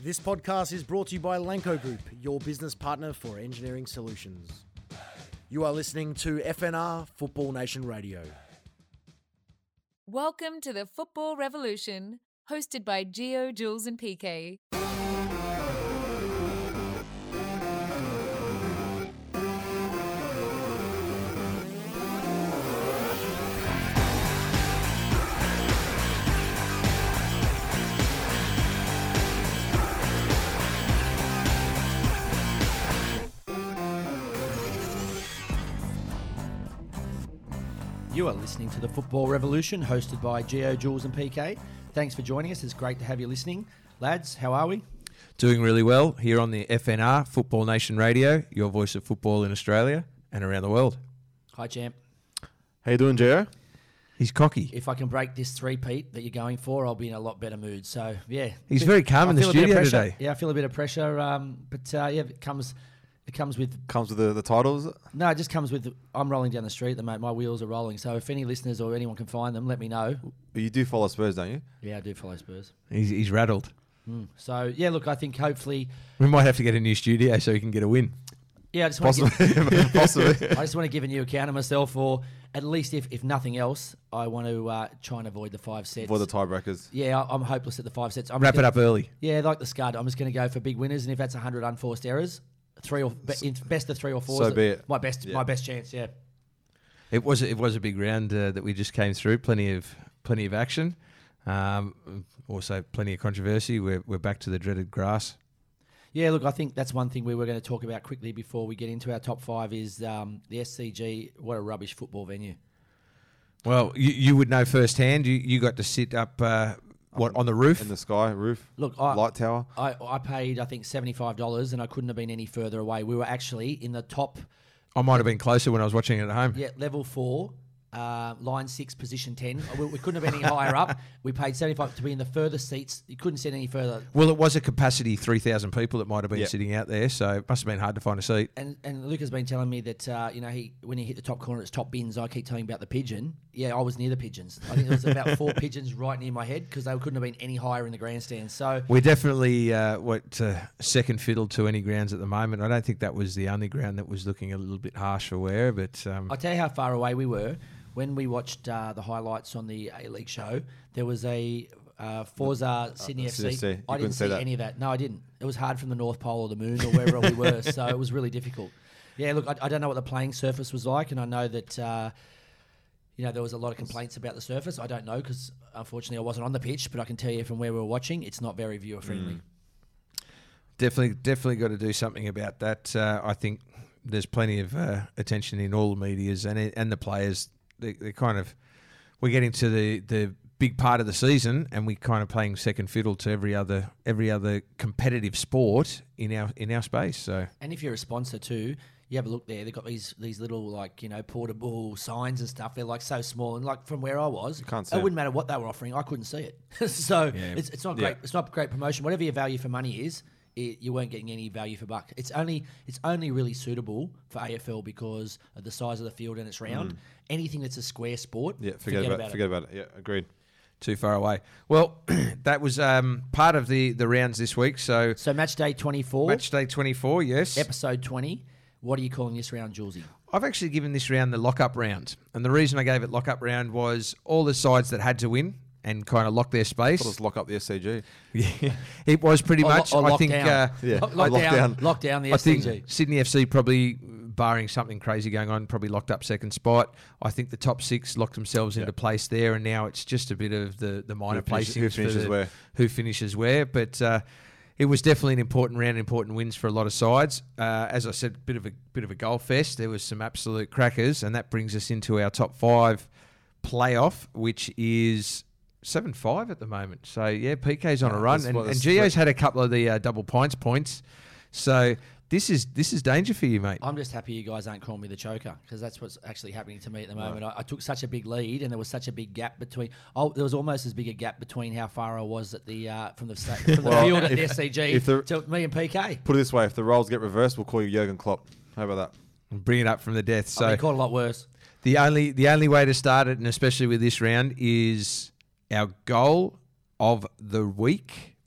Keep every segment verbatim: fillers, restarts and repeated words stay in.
This podcast is brought to you by Lanco Group, your business partner for engineering solutions. You are listening to F N R Football Nation Radio. Welcome to the Football Revolution, hosted by Gio, Jules and P K. You are listening to the Football Revolution, hosted by Gio, Jules and P K. Thanks for joining us. It's great to have you listening. Lads, how are we? Doing really well here on the F N R, Football Nation Radio, your voice of football in Australia and around the world. Hi, champ. How you doing, Gio? He's cocky. If I can break this three-peat that you're going for, I'll be in a lot better mood. So, yeah. He's very calm I in the feel a bit of studio pressure. today. Yeah, I feel a bit of pressure. Um, but, uh, yeah, it comes... It comes with... Comes with the, the titles? No, it just comes with... I'm rolling down the street at the moment. My wheels are rolling. So if any listeners or anyone can find them, let me know. You do follow Spurs, don't you? Yeah, I do follow Spurs. He's, he's rattled. Mm. So, yeah, look, I think hopefully... We might have to get a new studio so he can get a win. Yeah, I just want Possibly. to give, Possibly. I just want to give a new account of myself, or at least if, if nothing else, I want to uh, try and avoid the five sets. For the tiebreakers. Yeah, I- I'm hopeless at the five sets. I'm Wrap it gonna- up early. Yeah, like the Scud, I'm just going to go for big winners, and if that's one hundred unforced errors, three or be, in best of three or four. So be it. My best, Yeah. my best chance. Yeah. It was it was a big round uh, that we just came through. Plenty of plenty of action. Um, also, plenty of controversy. We're we're back to the dreaded grass. Yeah, look, I think that's one thing we were going to talk about quickly before we get into our top five is um, the S C G. What a rubbish football venue. Well, you, you would know firsthand. You you got to sit up uh, what on the roof. In the sky, roof. Look, I, light tower. I, I paid, I think, seventy-five dollars, and I couldn't have been any further away. We were actually in the top, I might have been closer when I was watching it at home. yeah, level four, uh, line six, position ten. We, we couldn't have been any higher up. We paid seventy-five to be in the furthest seats. You couldn't sit any further. Well, it was a capacity three thousand people that might have been Yep. sitting out there, so it must have been hard to find a seat. And and Luke has been telling me that uh, you know he when he hit the top corner, it's top bins. I keep telling him about the pigeon. Yeah, I was near the pigeons. I think there was about four pigeons right near my head because they couldn't have been any higher in the grandstand. So We're definitely uh, what uh, second fiddle to any grounds at the moment. I don't think that was the only ground that was looking a little bit harsh for wear, but um, I'll tell you how far away we were. When we watched uh, the highlights on the A-League show, there was a uh, Forza Sydney uh, F C. C F C. You I didn't couldn't see see that. any of that. No, I didn't. It was hard from the North Pole or the Moon or wherever we were, so it was really difficult. Yeah, look, I, I don't know what the playing surface was like, and I know that uh, you know there was a lot of complaints about the surface. I don't know because unfortunately I wasn't on the pitch, but I can tell you from where we were watching, it's not very viewer friendly. Mm. definitely, definitely got to do something about that. Uh, I think there's plenty of uh, attention in all the medias and and the players. They, they're kind of we're getting to the, the big part of the season, and we're kind of playing second fiddle to every other every other competitive sport in our in our space. So, And if you're a sponsor too, you have a look there. They've got these these little like you know portable signs and stuff. They're like so small, and like from where I was, You can't it see it. wouldn't matter what they were offering. I couldn't see it. so Yeah. it's it's not great. Yeah. It's not great promotion. Whatever your value for money is, it, you weren't getting any value for buck. It's only it's only really suitable for A F L because of the size of the field and it's round. Anything that's a square sport, Yeah, forget, about, it. forget about it. Yeah, agreed. too far away. Well, that was um, part of the, the rounds this week. So, So match day twenty-four, match day twenty-four, yes. episode twenty. What are you calling this round, Julesy? I've actually given this round the lock-up round. And the reason I gave it lock-up round was all the sides that had to win and kind of lock their space. Thought let's lock up the S C G. Yeah, it was pretty Or- much. or I lock think. down. Uh, Yeah, Lock, lock down, down. lock down the I S C G. think Sydney F C probably, barring something crazy going on, probably locked up second spot. I think the top six locked themselves into Yeah. place there, and now it's just a bit of the the minor Who finishes- placings who for finishes the- where. who finishes where. But uh, it was definitely an important round, important wins for a lot of sides. Uh, as I said, bit of a bit of a goal fest. There was some absolute crackers, and that brings us into our top five playoff, which is seven five at the moment. So yeah, P K's on a Yeah, run, that's and, what- and that's Gio's what- had a couple of the uh, double points points. So this is this is danger for you, mate. I'm just happy you guys aren't calling me the choker because that's what's actually happening to me at the moment. I, I took such a big lead and there was such a big gap between. Oh, there was almost as big a gap between how far I was at the uh, from the sta- from the Well, field at if- the S C G if the- to me and P K. Put it this way, if the roles get reversed, we'll call you Jurgen Klopp. How about that? Bring it up from the death. I've been So called a lot worse. the only the only way to start it, and especially with this round, is our goal of the week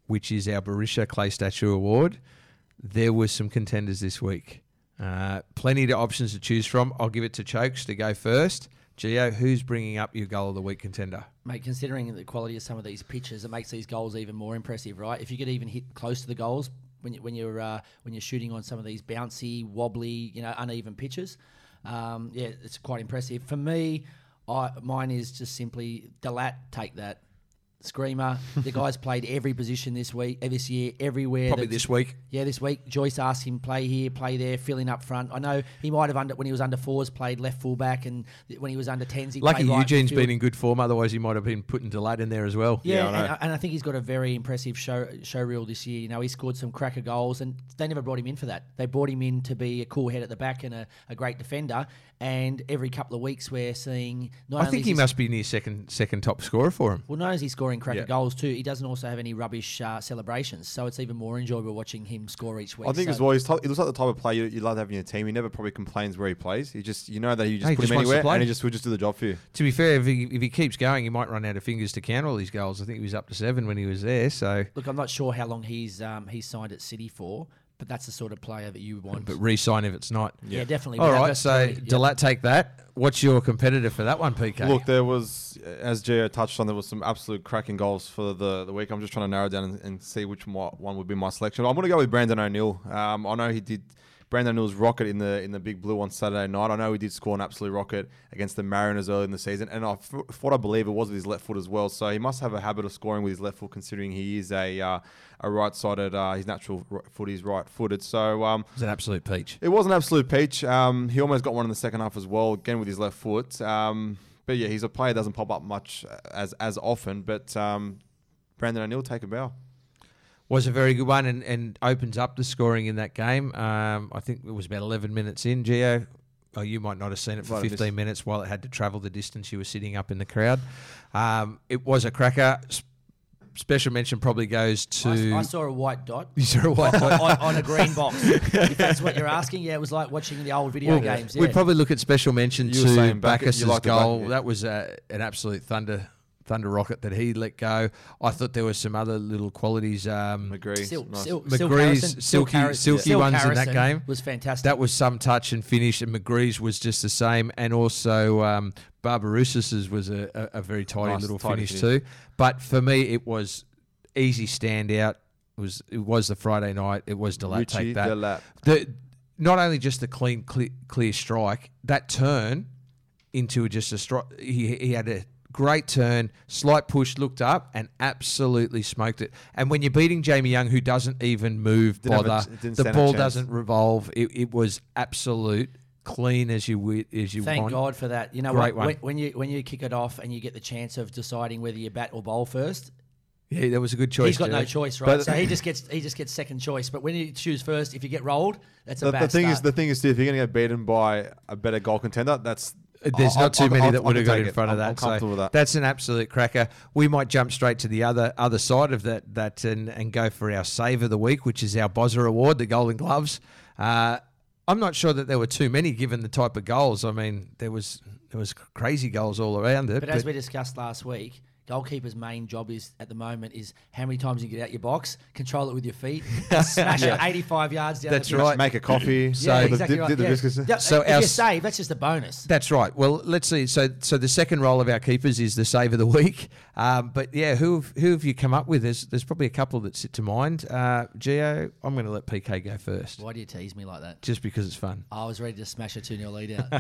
which is our Barisha Clay Statue Award, there were some contenders this week. Uh, plenty of options to choose from. I'll give it to Chokes to go first. Gio, who's bringing up your goal of the week contender? Mate, considering the quality of some of these pitches, it makes these goals even more impressive, right? If you could even hit close to the goals when you, when you're uh, when you're shooting on some of these bouncy, wobbly, you know, uneven pitches, um, yeah, it's quite impressive. For me, I, mine is just simply Delat, take that. Screamer. The guy's played every position this week, uh, this year, everywhere. Probably this week. Yeah, this week. Joyce asked him play here, play there, filling up front. I know he might have under when he was under fours played left fullback, and when he was under tens he Lucky played right Eugene's midfield. been in good form. Otherwise, he might have been putting Delat in there as well. Yeah, Yeah, I and, know. I, and I think he's got a very impressive show show reel this year. You know, he scored some cracker goals, and they never brought him in for that. They brought him in to be a cool head at the back and a, a great defender. And every couple of weeks, we're seeing. Not I only think is he he must be near second second top scorer for him. Well, not only is he scoring cracker Yeah. goals too, he doesn't also have any rubbish uh, celebrations. So it's even more enjoyable watching him score each week. I think so, as well, he's t- he looks like the type of player you, you love having in your team. He never probably complains where he plays. He just, you know, that you just Hey, he put just him wants to anywhere play. and he just will just do the job for you. To be fair, if he, if he keeps going, he might run out of fingers to count all these goals. I think he was up to seven when he was there. So, Look, I'm not sure how long he's um, he's signed at City for, but that's the sort of player that you want. but re-sign if it's not. yeah, definitely. All With that right, so versatility, yeah. Delat, take that. What's your competitor for that one, P K? Look, there was, as Gio touched on, there was some absolute cracking goals for the, the week. I'm just trying to narrow down and, and see which one one would be my selection. I'm going to go with Brandon O'Neill. Um, I know he did Brandon O'Neill's rocket in the in the Big Blue on Saturday night. I know he did score an absolute rocket against the Mariners early in the season, and I f- what I believe it was with his left foot as well. So he must have a habit of scoring with his left foot, considering he is a uh, a right-sided. Uh, his natural r- foot is right-footed. So um, It's an absolute peach. it was an absolute peach. Um, he almost got one in the second half as well, again with his left foot. Um, but yeah, he's a player that doesn't pop up much as as often. But um, Brandon O'Neill, take a bow. Was a very good one and, and opens up the scoring in that game. Um, I think it was about eleven minutes in, Gio. Oh, you might not have seen it for Might have fifteen missed. minutes while it had to travel the distance. You were sitting up in the crowd. Um, it was a cracker. S- Special mention probably goes to... I, I saw a white dot. You saw a white on, dot? on, on a green box. If that's what you're asking, yeah, it was like watching the old video Well, games. Yeah. We'd probably look at special mention You were to saying back- you Bacchus's like the goal. back- yeah. That was uh, an absolute thunder thunder rocket that he let go. I thought there were some other little qualities. Um, McGree. Silk, nice. Silk, McGree's Silk Harrison- silky- Silk Harrison- silky Silk ones in that Harrison game. was fantastic. that was some touch and finish, and McGree's was just the same. And also um, Barbarousas's was a, a, a very tidy Nice, little tidy finish, finish. too. But for me, it was easy standout. It was it was the Friday night. It was Delat, Richie take that. Delat. The not only just the clean clear, clear strike, that turn into just a strike. He he had a great turn, slight push, looked up, and absolutely smoked it. And when you're beating Jamie Young, who doesn't even move, Didn't have a- bother, didn't the stand a ball chance. doesn't revolve. It, it was absolute clean as you wi- as you Thank want. God for that. You know Great what? one. When, when you when you kick it off and you get the chance of deciding whether you bat or bowl first, Yeah, that was a good choice. he's got no Jared. choice, right? But- so he just gets he just gets second choice. But when you choose first, if you get rolled, that's a The, bad the thing start. is, the thing is, Steve, if you're going to get beaten by a better goal contender, that's There's I- not I- too many I- that I would have can got take in it. front of I'm- that. I'm comfortable so with that. That's an absolute cracker. We might jump straight to the other other side of that that and, and go for our save of the week, which is our Bozza Award, the Golden Gloves. Uh, I'm not sure that there were too many given the type of goals. I mean, there was there was crazy goals all around it. But But, as we discussed last week, goalkeeper's main job is at the moment is how many times you get out your box, control it with your feet, and smash it eighty-five yards down. That's the pitch. right. make a coffee. Yeah, dip- exactly dip, right. dip the yeah. biscuits. Yeah, So if our you s- save, that's just a bonus. that's right. Well, let's see. So so the second role of our keepers is the save of the week. Um, but yeah, who have, who have you come up with? There's there's probably a couple that sit to mind. Uh, Gio, I'm going to let P K go first, Why do you tease me like that? just because it's fun. I was ready to smash a two nil lead out.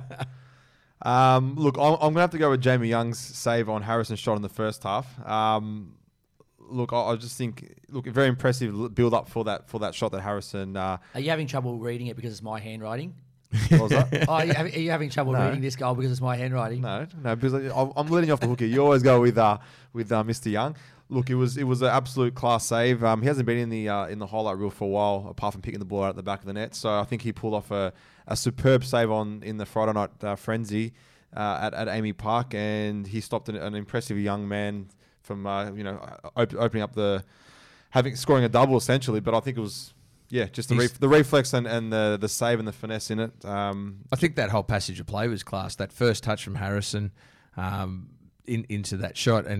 Um, look, I'm, I'm going to have to go with Jamie Young's save on Harrison's shot in the first half. Um, look, I, I just think, look, very impressive build up for that for that shot that Harrison. Uh, Are you having trouble reading it because it's my handwriting? what was that? Oh, are you, having- are you having trouble No. reading this goal because it's my handwriting? No, no, because I- I'm letting you off the hook here. You always go with uh, with uh, Mister Young. Look, it was it was an absolute class save. Um, he hasn't been in the uh, in the highlight reel for a while, apart from picking the ball out at the back of the net. So I think he pulled off a, a superb save on in the Friday night uh, frenzy uh, at at Amy Park, and he stopped an, an impressive young man from uh, you know op- opening up the having scoring a double essentially. But I think it was. Yeah, just the He's- ref- the reflex and, and the the save and the finesse in it. Um, I think that whole passage of play was class. That first touch from Harrison um, in into that shot, and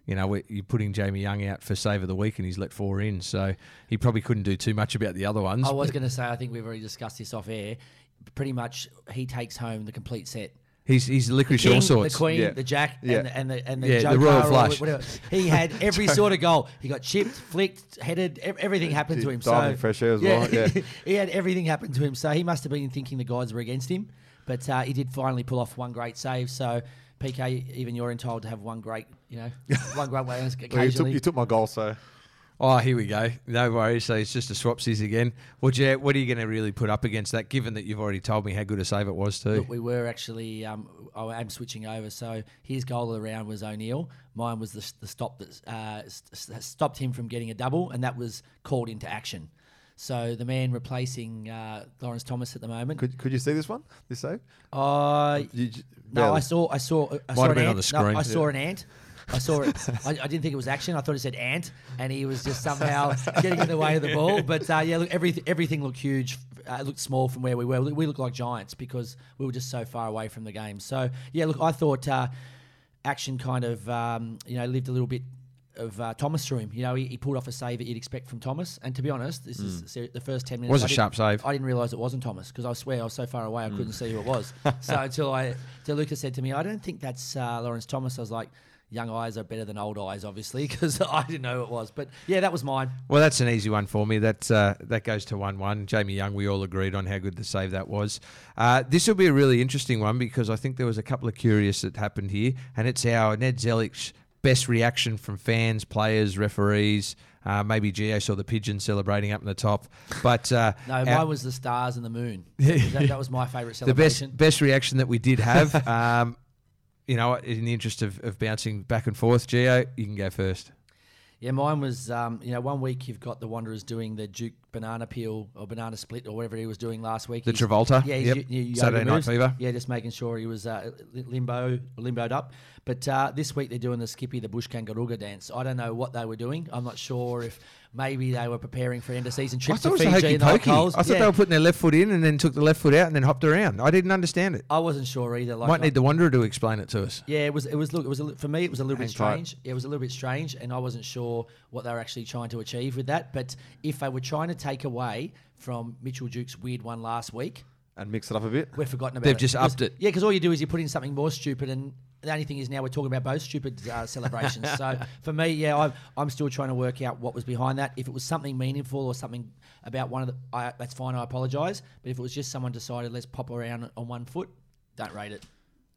you know, we- you're putting Jamie Young out for save of the week and he's let four in. So he probably couldn't do too much about the other ones. I was but going to say, I think we've already discussed this off air. Pretty much, he takes home the complete set. He's he's licorice King, all sorts. the Queen, Yeah. the Jack, Yeah. and the and the, and the, Yeah, the Joker Royal or Flush. whatever. He had every sort of goal. He got chipped, flicked, headed. ev- Everything happened to him. Diving So fresh air as well, yeah. he had everything happen to him. So he must have been thinking the gods were against him. But uh, he did finally pull off one great save. So P K, even you're entitled to have one great, you know, one great way Well, you, took, occasionally. you took my goal, so Oh, here we go. No worries. So it's just a swapsies again. What you what are you going to really put up against that? Given that you've already told me how good a save it was too. Look, we were actually. Um, I am switching over. So his goal of the round was O'Neill. Mine was the, the stop that uh, s- s- stopped him from getting a double, and that was called into action. So the man replacing uh, Lawrence Thomas at the moment. could could you see this one? This save? Uh, You j- no, barely. I saw. I saw. I saw have an been on ant. the No, screen. I saw an ant. I saw it. I, I didn't think it was action. I thought it said ant, and he was just somehow getting in the way of the ball. But uh, yeah, look, everything everything looked huge. Uh, it looked small from where we were. We looked like giants because we were just so far away from the game. So yeah, look, I thought uh, action kind of um, you know lived a little bit of uh, Thomas through him. You know, he, he pulled off a save that you'd expect from Thomas. And to be honest, this is ser- the first ten minutes. Was I a didn't- sharp save. I didn't realise it wasn't Thomas because I swear I was so far away I couldn't see who it was. So until I, until Lucas said to me, "I don't think that's uh, Lawrence Thomas," I was like, "Young eyes are better than old eyes, obviously," because I didn't know who it was. But yeah, that was mine. Well, that's an easy one for me. That uh, that goes to one one. Jamie Young, we all agreed on how good the save that was. Uh, this will be a really interesting one because I think there was a couple of curious that happened here, and it's our Ned Zelic's best reaction from fans, players, referees. Uh, maybe Gio saw the pigeon celebrating up in the top, but uh, No, our- mine was the stars and the moon. that, that was my favourite the celebration. best best reaction that we did have. um, you know, in the interest of, of bouncing back and forth, Gio, you can go first. Yeah, mine was, um, you know, one week you've got the Wanderers doing the Duke banana peel or banana split or whatever he was doing last week. The He's- Travolta, Yeah, he's yep. u- u- yoga Saturday Night moves. Fever. Yeah, just making sure he was uh, li- limbo, limboed up. But uh, this week they're doing the Skippy, the Bush Kangarooga dance. I don't know what they were doing. I'm not sure if maybe they were preparing for end of season I trips thought to it was a Fiji hokey and the hot pokey. coals. I thought Yeah. they were putting their left foot in and then took the left foot out and then hopped around. I didn't understand it. I wasn't sure either. Like, Might need the Wanderer to explain it to us. Yeah, it was. It was. Look, it was a, li- for me. It was a little bit Hang tight. strange. It was a little bit strange, and I wasn't sure what they were actually trying to achieve with that. But if they were trying to take away from Mitchell Duke's weird one last week, And mix it up a bit. we've forgotten about They've it. just Because- upped it. Yeah, because all you do is you put in something more stupid, and the only thing is now we're talking about both stupid uh, celebrations. So for me, yeah, I'm, I'm still trying to work out what was behind that. If it was something meaningful or something about one of the, I, that's fine. I apologise. But if it was just someone decided let's pop around on one foot, don't rate it.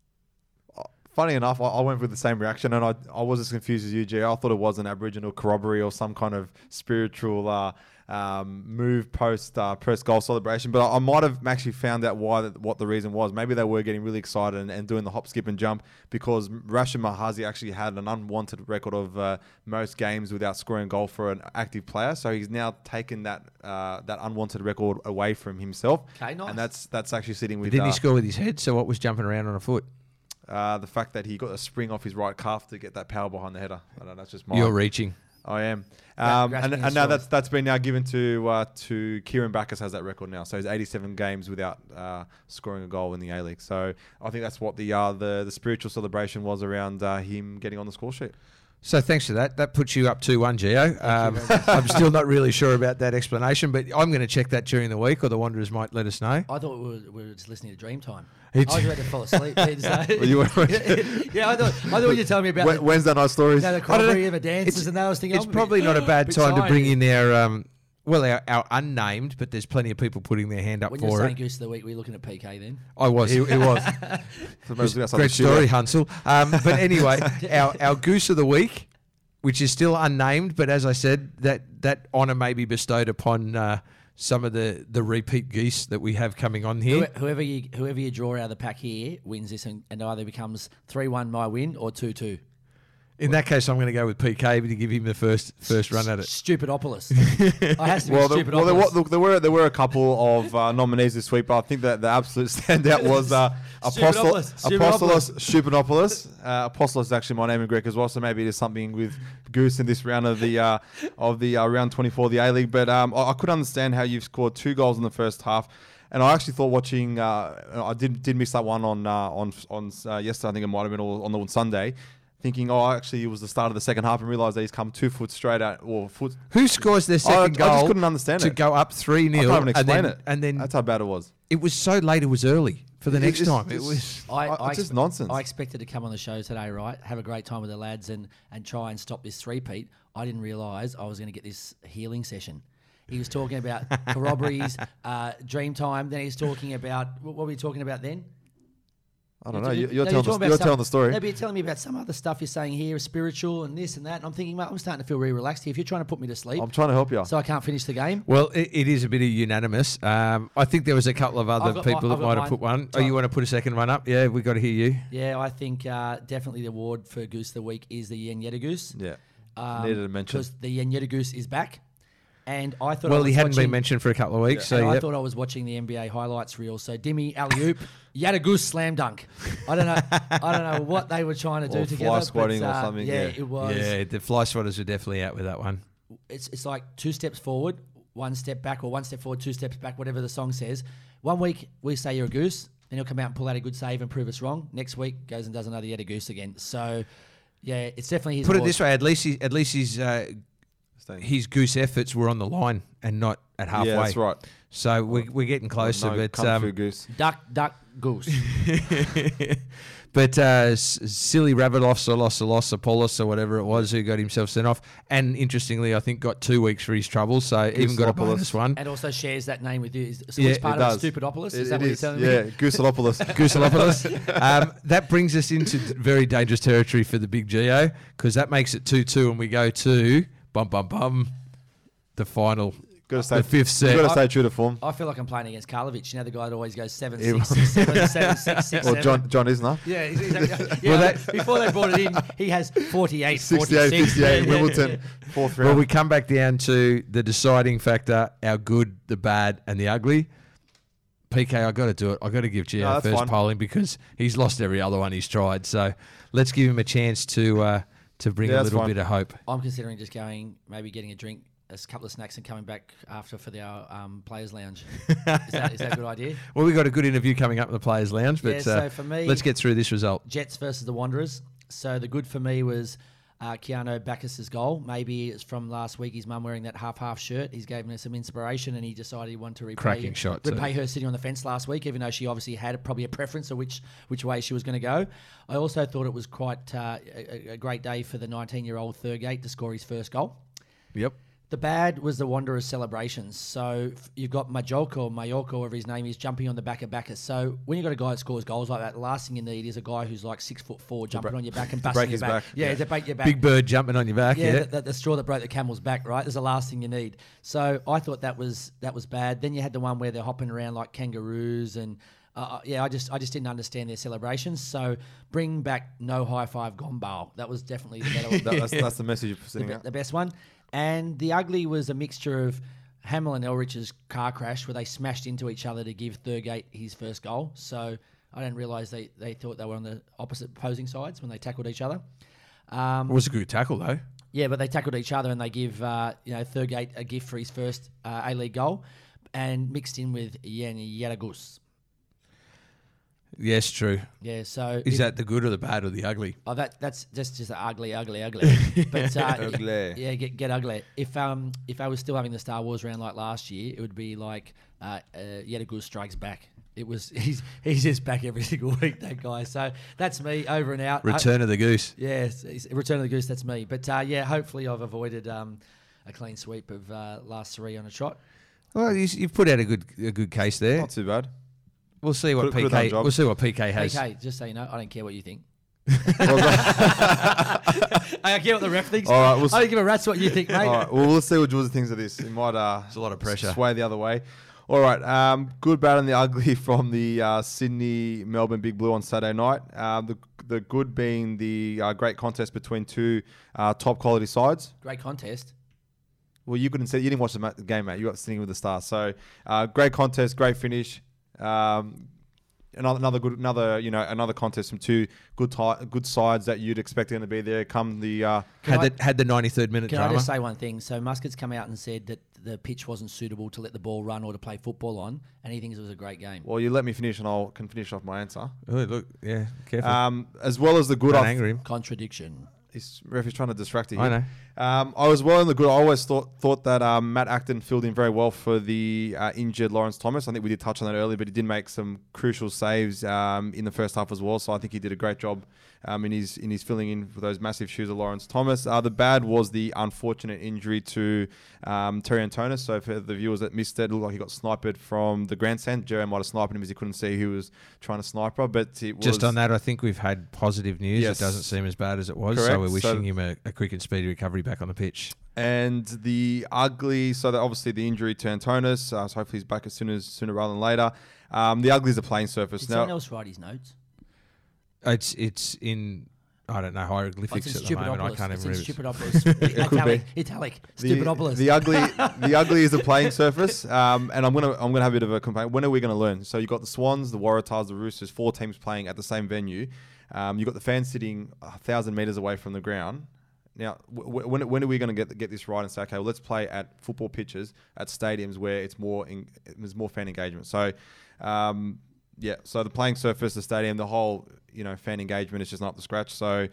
Funny enough, I, I went with the same reaction, and I I was as confused as you, G. I thought it was an Aboriginal corroboree or some kind of spiritual uh, um, move post uh, post goal celebration. But I, I might have actually found out why that, what the reason was. Maybe they were getting really excited and, and doing the hop, skip, and jump because Rashid Mahazi actually had an unwanted record of uh, most games without scoring a goal for an active player. So he's now taken that uh, that unwanted record away from himself. Okay, nice. And that's that's actually sitting with. Didn't uh, he score with his head? So what was jumping around on a foot? Uh, the fact that he got a spring off his right calf to get that power behind the header. I don't know. That's just my. You're reaching. I am. Gra- Um, grasping and at and now straws. that's that's been now given to uh, to Kieran Backus has that record now. So he's eighty-seven games without uh, scoring a goal in the A League. So I think that's what the uh, the the spiritual celebration was around uh, him getting on the score sheet. So thanks for that. That puts you up two one, Gio. Um, I'm still not really sure about that explanation, but I'm going to check that during the week, or the Wanderers might let us know. I thought we were, we were just listening to Dreamtime. It's- I was ready to fall asleep. Peter, so- Well, you were- yeah, I thought I thought you were telling me about Wed- the, Wednesday night stories. you know, the I don't know. corroboree and the dances It's- and that. I was thinking, It's I'm probably not a bad bit time to bring tired. in our, um, well, our, our unnamed, but there's plenty of people putting their hand up When you're for saying it. Goose of the Week, we're looking at P K then. I was. It, it was. For those outside the Great studio. story, Hansel. Um, but anyway, our, our Goose of the Week, which is still unnamed, but as I said, that, that honour may be bestowed upon uh, some of the, the repeat geese that we have coming on here. Who- Whoever you whoever you draw out of the pack here wins this, and, and either becomes three one my win or two two. In that case, I'm going to go with P K to give him the first first run at it. Stupidopolis. I has to be Well, there, Stupidopolis. well there, wa- look, there were there were a couple of uh, nominees this week, but I think that the absolute standout was uh, Apostle, Stupidopoulos. Apostolos Stupidopoulos. Uh, Apostolos is actually my name in Greek as well, so maybe it is something with Goose in this round of the uh, of the uh, round twenty-four of the A League. But um, I, I could understand how you've scored two goals in the first half. And I actually thought watching, uh, I did did miss that one on uh, on on uh, yesterday. I think it might have been all on the Sunday. thinking, oh, actually, it was the start of the second half, and realised that he's come two foot straight out, or foot. Who scores their I, second I goal just couldn't understand to it. go up three I nil? can't even explain and then, it. And then That's how bad it was. it was so late. It was early for the It- next it's- time. It it's- was. I, I- I it's just expe- nonsense. I expected to come on the show today, right? Have a great time with the lads and, and try and stop this three-peat. I didn't realise I was going to get this healing session. He was talking about corroborees, uh, dream time. Then he's talking about, what were we talking about then? I don't You're know. You- talking- You're no, telling talking the- about you're some- telling the story. No, but you're telling me about some other stuff you're saying here, spiritual and this and that. And I'm thinking, mate, I'm starting to feel really relaxed here. If you're trying to put me to sleep, I'm trying to help you. so I can't finish the game. Well, it, it is a bit of unanimous. Um, I think there was a couple of other I've got people my- I've that got might mine. have put one. Oh, Tom. you want to put a second one up? Yeah, we got to hear you. Yeah, I think uh, definitely the award for Goose of the Week is the Yen Yeta Goose. Yeah. Um, Needed to mention. because the Yen Yeta Goose is back, and I thought I Well, was he hadn't watching, been mentioned for a couple of weeks, and so I yep. thought I was watching the N B A highlights reel. So Dimmy alley oop, Yeta Goose slam dunk. I don't know, I don't know what they were trying to do Or together. fly but, squatting or uh, something, Yeah, yeah. it was. Yeah, the fly swatters were definitely out with that one. It's it's like two steps forward, one step back, or one step forward, two steps back, whatever the song says. One week we say you're a goose, then he'll come out and pull out a good save and prove us wrong. Next week goes and does another Yeta Goose again. So yeah, it's definitely his. Put it award. this way: at least, he, at least his uh, Staying- his goose efforts were on the line and not at halfway. Yeah, that's right. So we, we're getting closer, No but kung fu um, goose. Duck, duck, goose. but uh, S- silly Ravidos or Los Apollos or whatever it was who got himself sent off, and interestingly, I think got two weeks for his trouble, so even got a Gooselopolis. bonus one. And also shares that name with you. So Yeah, it's part it of does. Stupidopolis. It- Is that it what you're is. telling Yeah, me? Gooselopolis. Gooselopolis. um, that brings us into very dangerous territory for the big Geo, because that makes it two two, and we go to bum bum bum, the final, Got to stay. the fifth set. Got to stay true to form. I feel like I'm playing against Karlovic. You know, the guy that always goes seven, Yeah. six, six, seven, seven, six, six, Or seven. John John Isner. Yeah, he's- he's- yeah. Well, like, that- before they brought it in, he has forty-eight, sixty-eight, forty-six. fifty-eight, Yeah, yeah, Wimbledon, yeah. fourth Well, round. we come back down to the deciding factor: our good, the bad, and the ugly. P K, I got to do it. I got to give Gio No, that's first fine. polling because he's lost every other one he's tried. So let's give him a chance to uh, to bring Yeah, a that's little fine. bit of hope. I'm considering just going, maybe getting a drink, a couple of snacks, and coming back after for the uh, um, players' lounge. Is that, is that a good idea? Well, we've got a good interview coming up in the Players' Lounge, but Yeah, so uh, for me- let's get through this result. Jets versus the Wanderers. So the good for me was uh, Keanu Bacchus's goal. Maybe it's from last week. His mum wearing that half-half shirt. He's given us some inspiration, and he decided he wanted to repay, Cracking shot too. repay her sitting on the fence last week, even though she obviously had probably a preference of which which way she was going to go. I also thought it was quite uh, a, a great day for the nineteen-year-old Thurgate to score his first goal. Yep. The bad was the Wanderers' celebrations. So f- you've got Majolka or Majolka, whatever his name is, jumping on the back of Bacchus. So when you've got a guy that scores goals like that, the last thing you need is a guy who's like six foot four jumping bre- on your back and to busting break your his back. back. Yeah, Yeah. to break your back. Big Bird jumping on your back. Yeah, Yeah. The, the, the straw that broke the camel's back, right? There's the last thing you need. So I thought that was that was bad. Then you had the one where they're hopping around like kangaroos, and uh, yeah, I just I just didn't understand their celebrations. So bring back no high five Gombal. That was definitely the better. That- that's, that's the message you're the, sending be- out. the best one. And the ugly was a mixture of Hamill and Elrich's car crash where they smashed into each other to give Thurgate his first goal. So I didn't realise they, they thought they were on the opposite opposing sides when they tackled each other. Um, It was a good tackle, though. yeah, but they tackled each other and they give uh, you know Thurgate a gift for his first uh, A-League goal, and mixed in with Yen Yaragus. Yes, true. Yeah, so Is if- that the good or the bad or the ugly? Oh, that that's just just ugly, ugly, ugly. But uh, Ugly. yeah, get get ugly. If um if I was still having the Star Wars round like last year, it would be like uh, uh Yetagus Strikes Back. It was he's he's just back every single week, that guy. So that's me over and out. Return of the Goose. Yeah, it's, it's Return of the Goose. That's me. But uh, yeah, hopefully I've avoided um a clean sweep of uh, last three on a trot. Well, you- you've put out a good a good case there. Not too bad. We'll see what Could- could've done P K. the job. We'll see what P K has. P K, just so you know, I don't care what you think. Well, I don't care what the ref thinks. All right, we'll s- I don't give a rat's what you think, mate. all right, well, we'll see what Jules thinks of this. It might uh, There's a lot of pressure. sway the other way. All right, um, good, bad, and the ugly from the uh, Sydney Melbourne Big Blue on Saturday night. Um, the the good being the uh, great contest between two uh, top quality sides. Great contest. Well, you couldn't see, you didn't watch the ma- game, mate. You got sitting with the stars. So, uh, great contest, great finish. Um, another another good another you know another contest from two good ti- good sides that you'd expect going to be there come the. Uh, Can Had I- the had the ninety-third minute Can drama. I just say one thing? So Muscat's come out and said that the pitch wasn't suitable to let the ball run or to play football on, and he thinks it was a great game. well, you let me finish, and I can finish off my answer. Oh, look, yeah, careful. Um, as well as the good, Don't I anger him. Contradiction. His ref is trying to distract you. I know. Um, I was well in the good. I always thought thought that um, Matt Acton filled in very well for the uh, injured Lawrence Thomas. I think we did touch on that earlier, but he did make some crucial saves um, in the first half as well. So I think he did a great job um, in his in his filling in for those massive shoes of Lawrence Thomas. Uh, the bad was the unfortunate injury to um, Terry Antonis. So for the viewers that missed it, it looked like he got sniped from the grandstand. Jerry might have sniped him as he couldn't see who was trying to snipe her. But it was Just on that, I think we've had positive news. Yes. It doesn't seem as bad as it was. Correct. So we're wishing So- him a, a quick and speedy recovery back on the pitch. And the ugly, so that obviously the injury to Antonis, uh, so hopefully he's back as soon as sooner rather than later. Um, the ugly is the playing surface. Did Now, someone else write his notes? It's it's in I don't know Oh, hieroglyphics it's in at the moment. I Stupidopolis. can't It's even in read it. Stupidopolis. It could Italic. be. Italic. the, Stupidopolis. the ugly, the ugly is the playing surface. Um, and I'm gonna I'm gonna have a bit of a complaint. When are we gonna learn? So you got the Swans, the Waratahs, the Roosters, four teams playing at the same venue. Um, you got the fans sitting a thousand meters away from the ground. Now, w- when when are we going to get get this right and say, okay, well, let's play at football pitches at stadiums where it's more in, there's more fan engagement. So, um, yeah, so the playing surface, the stadium, the whole you know fan engagement is just not up to scratch. So,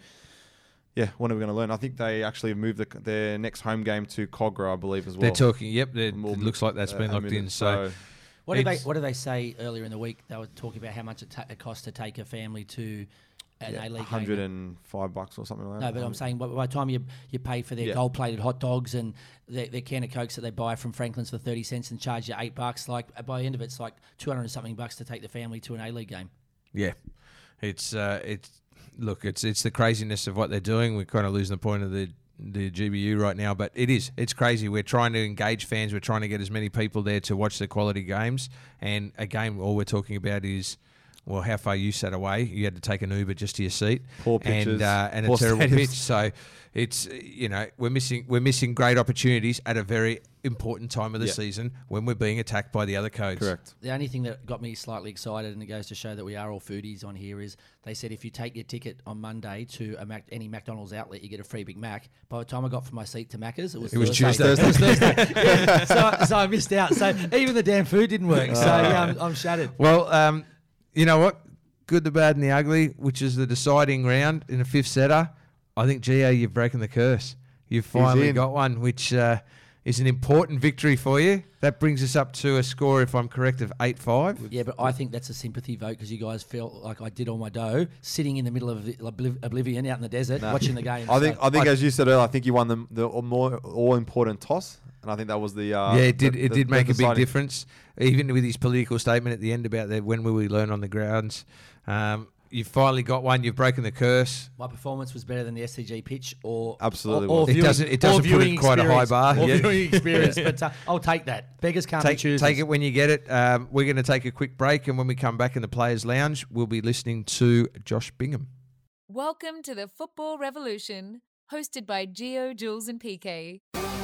yeah, when are we going to learn? I think they actually have moved the, their next home game to Cogra, I believe, as well. They're talking. Yep, they're- More- it looks like that's uh, been locked admitted. in. So, What did they It's- What did they say earlier in the week? They were talking about how much it, ta- it costs to take a family to an yeah, A League hundred game. and five bucks or something like No, that. but I'm saying by, by the time you you pay for their Yeah. gold plated hot dogs and their, their can of cokes that they buy from Franklin's for thirty cents and charge you eight bucks, like by the end of it, it's like two hundred and something bucks to take the family to an A League game. yeah, it's uh, it's look, it's it's the craziness of what they're doing. We're kind of losing the point of the the G B U right now, but it is it's crazy. We're trying to engage fans. We're trying to get as many people there to watch the quality games. And a game, all we're talking about is, well, how far you sat away. You had to take an Uber just to your seat. Poor and pitches, uh, and a poor terrible stadiums. pitch. So it's you know we're missing we're missing great opportunities at a very important time of the Yeah. season when we're being attacked by the other codes. Correct. The only thing that got me slightly excited, and it goes to show that we are all foodies on here, is they said if you take your ticket on Monday to a Mac, any McDonald's outlet, you get a free Big Mac. By the time I got from my seat to Macca's, it was It was Thursday. Tuesday. It was Thursday. Yeah, so, so I missed out. So even the damn food didn't work. So yeah, I'm, I'm shattered. Well, um, you know what? Good, the bad, and the ugly, which is the deciding round in a fifth setter. I think, Gio, you've broken the curse. You've finally in. got one, which uh, is an important victory for you. That brings us up to a score, if I'm correct, of eight five. Yeah, but I think that's a sympathy vote because you guys felt like I did all my dough sitting in the middle of the obliv- oblivion out in the desert watching the game. I think So- I think as you said earlier, I think you won the the more all important toss, and I think that was the uh, yeah, it did. the- It the- did the make a big deciding- difference, even with his political statement at the end about the, when will we learn on the grounds. Um, you've finally got one. You've broken the curse. my performance was better than the S C G pitch, or Absolutely or, or was. It viewing, doesn't- it or doesn't put it viewing quite a high experience, bar, Or yeah. viewing experience, but uh, I'll take that. Beggars can't Take, be choosers. take it when you get it. Um, we're going to take a quick break, and when we come back in the Players' Lounge, we'll be listening to Josh Bingham. Welcome to the Football Revolution, hosted by Gio, Jules, and P K.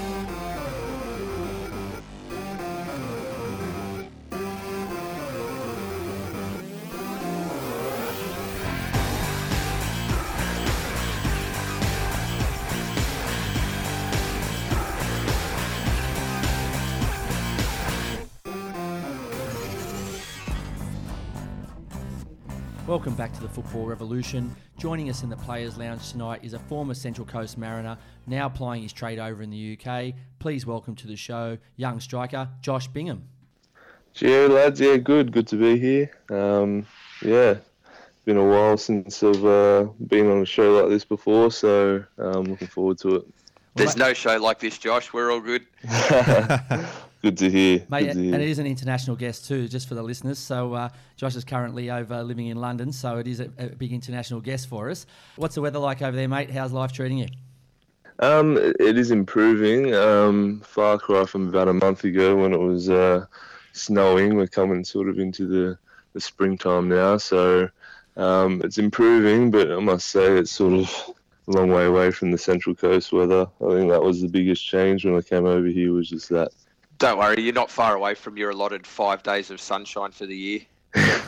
Welcome back to the Football Revolution. Joining us in the Players' Lounge tonight is a former Central Coast Mariner, now plying his trade over in the U K. Please welcome to the show, young striker Josh Bingham. Geo lads, yeah, good, good to be here. Um, yeah, been a while since I've uh, been on a show like this before, so I'm looking forward to it. There's no show like this, Josh. We're all good. Good to hear. Mate, good to and hear. it is an international guest too, just for the listeners. So uh, Josh is currently over living in London, so it is a, a big international guest for us. What's the weather like over there, mate? How's life treating you? Um, it it is improving. Um, far cry from about a month ago when it was uh, snowing. We're coming sort of into the, the springtime now, so um, it's improving. But I must say, it's sort of a long way away from the Central Coast weather. I think that was the biggest change when I came over here. Was just that. Don't worry, you're not far away from your allotted five days of sunshine for the year.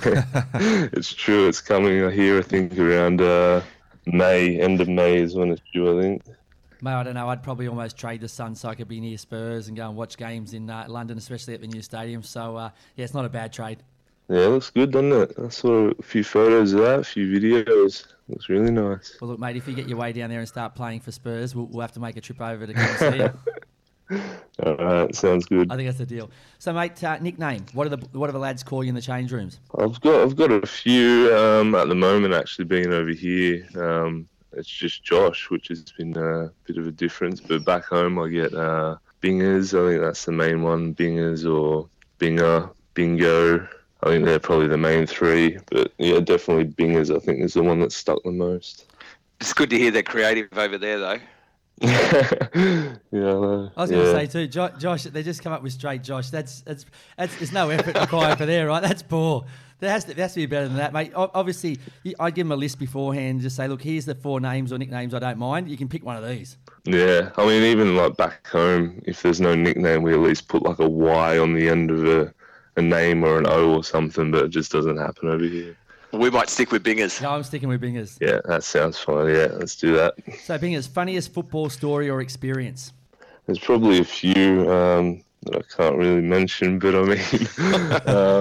It's true. It's coming here, I think, around uh, May, end of May is when it's due, I think. Mate, I don't know. I'd probably almost trade the Sun so I could be near Spurs and go and watch games in uh, London, especially at the new stadium. So, uh, yeah, it's not a bad trade. Yeah, it looks good, doesn't it? I saw a few photos of that, a few videos. Looks really nice. Well, look, mate, if you get your way down there and start playing for Spurs, we'll, we'll have to make a trip over to come and see you. All right, sounds good. I think that's the deal. So, mate, uh, nickname. What are the what do the lads call you in the change rooms? I've got I've got a few um, at the moment. Actually, being over here, um, it's just Josh, which has been a bit of a difference. But back home, I get uh, Bingers. I think that's the main one. Bingers or Binger, Bingo. I think they're probably the main three. But yeah, definitely Bingers. I think is the one that's stuck the most. It's good to hear they're creative over there, though. yeah, I know. I was yeah. going to say too, jo- Josh. They just come up with straight Josh. That's that's that's. There's no effort required for there, right? That's poor. There has to there has to be better than that, mate. O- obviously, I give them a list beforehand. Just say, look, here's the four names or nicknames I don't mind. You can pick one of these. Yeah, I mean, even like back home, if there's no nickname, we at least put like a Y on the end of a, a name or an O or something. But it just doesn't happen over here. We might stick with Bingers. No, I'm sticking with Bingers. Yeah, that sounds fine. Yeah, let's do that. So, Bingers, funniest football story or experience? There's probably a few um, that I can't really mention, but I mean, uh,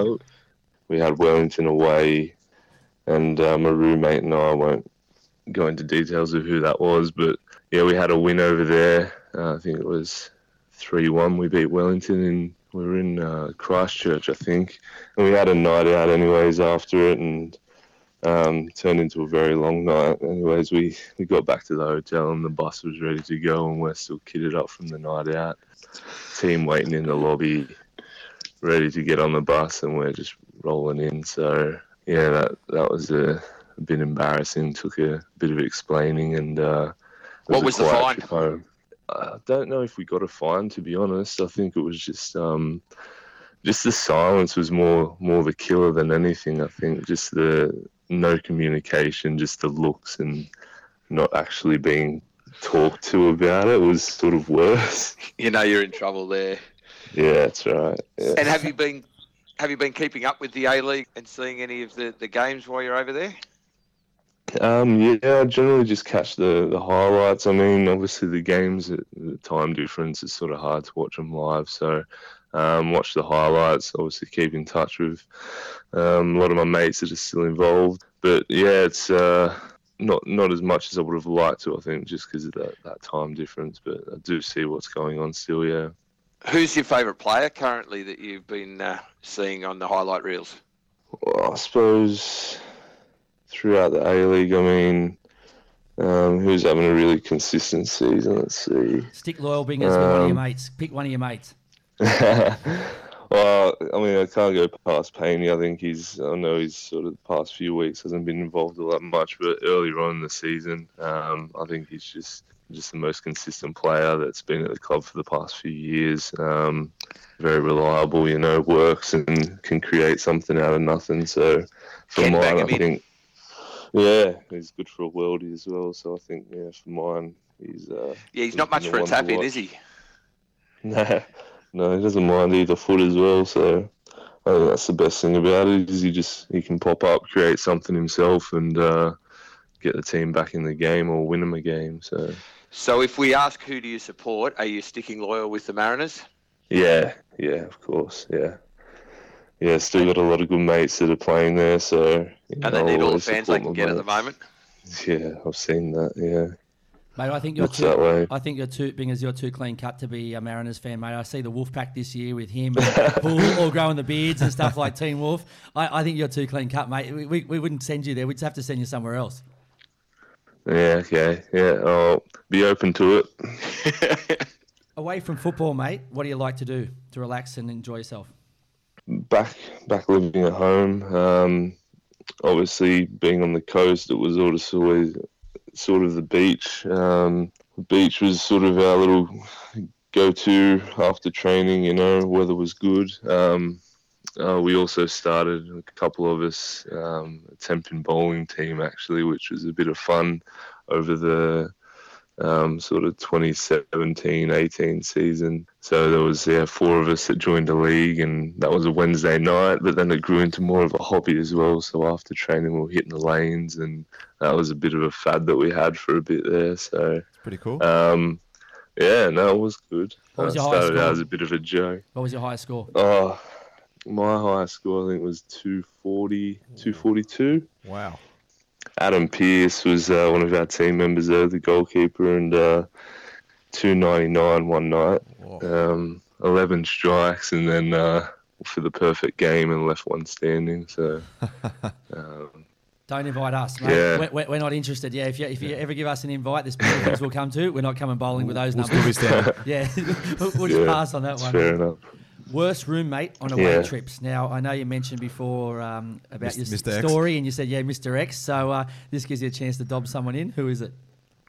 we had Wellington away, and uh, my roommate and I won't go into details of who that was, but yeah, we had a win over there. Uh, I think it was three one. We beat Wellington, and we were in uh, Christchurch, I think, and we had a night out anyways after it, and um, turned into a very long night. Anyways, we, we got back to the hotel, and the bus was ready to go, and we're still kitted up from the night out. Team waiting in the lobby, ready to get on the bus, and we're just rolling in. So yeah, that that was a, a bit embarrassing. Took a bit of explaining, and uh, What was the fine? Home. I don't know if we got a fine, to be honest. I think it was just um, just the silence was more more the killer than anything. I think just the no communication, just the looks, and not actually being talked to about it was sort of worse. You know you're in trouble there. Yeah, that's right. Yeah. And have you been have you been keeping up with the A-League and seeing any of the, the games while you're over there? Um, yeah, I generally just catch the, the highlights. I mean, obviously the games, the time difference is sort of hard to watch them live. So um, watch the highlights, obviously keep in touch with um, a lot of my mates that are still involved. But yeah, it's uh, not not as much as I would have liked to, I think, just because of that, that time difference. But I do see what's going on still, yeah. Who's your favourite player currently that you've been uh, seeing on the highlight reels? Well, I suppose throughout the A-League, I mean, um, who's having a really consistent season? Let's see. Stick loyal Bingers with one of your Um, mates. Pick one of your mates. Well, I mean, I can't go past Payne. I think he's, I know he's sort of the past few weeks hasn't been involved all that much, but earlier on in the season, um, I think he's just just the most consistent player that's been at the club for the past few years. Um, very reliable, you know, works and can create something out of nothing. So for Can bang mine, I him in. think, yeah, he's good for a worldie as well. So I think, yeah, for mine, he's... Uh, Yeah, he's not been much the for a one to tap in, watch. is he? No, no, he doesn't mind either foot as well. So I think that's the best thing about it is he just he can pop up, create something himself, and uh, get the team back in the game or win them a game. So So if we ask who do you support, are you sticking loyal with the Mariners? yeah, yeah, of course, yeah, yeah. Still got a lot of good mates that are playing there. So you And they know, need all the always fans they support can my get at the mates. moment. Yeah, I've seen that. Yeah, Mate, I think you're looks too. that way. I think you're too. Bingers, you're too clean cut to be a Mariners fan, mate. I see the Wolfpack this year with him, and Bull all growing the beards and stuff like Team Wolf. I, I think you're too clean cut, mate. We, we, we wouldn't send you there. We'd just have to send you somewhere else. Yeah, okay, yeah. I'll be open to it. Away from football, mate, what do you like to do to relax and enjoy yourself? back back living at home. Um, obviously, being on the coast, it was always always sort of the beach. Um, the beach was sort of our little go-to after training. You know, weather was good. Um, uh, we also started, a couple of us, um, a Tenpin bowling team actually, which was a bit of fun over the um, sort of twenty seventeen eighteen season. So there was yeah four of us that joined the league, and that was a Wednesday night. But then it grew into more of a hobby as well. So after training, we were hitting the lanes, and that was a bit of a fad that we had for a bit there. So Pretty cool. um, yeah, no, it was good. What was I your highest started out score? as a bit of a joke. What was your highest score? Oh, my highest score I think was two forty, two forty-two. Wow. Adam Pearce was uh, one of our team members there, the goalkeeper, and uh, two ninety-nine one night. Um, eleven strikes, and then uh, for the perfect game and left one standing. So, um, Don't invite us, mate. Yeah. We're, we're, we're not interested. Yeah, if you if you ever give us an invite, there's plenty of things we'll come to. We're not coming bowling with those We'll numbers. still be standing. Yeah, we'll, we'll just yeah, pass on that that's one. fair enough. Worst roommate on away Yeah. trips. Now, I know you mentioned before um, about your Mister X. story, and you said, yeah, Mister X. So uh, this gives you a chance to dob someone in. Who is it?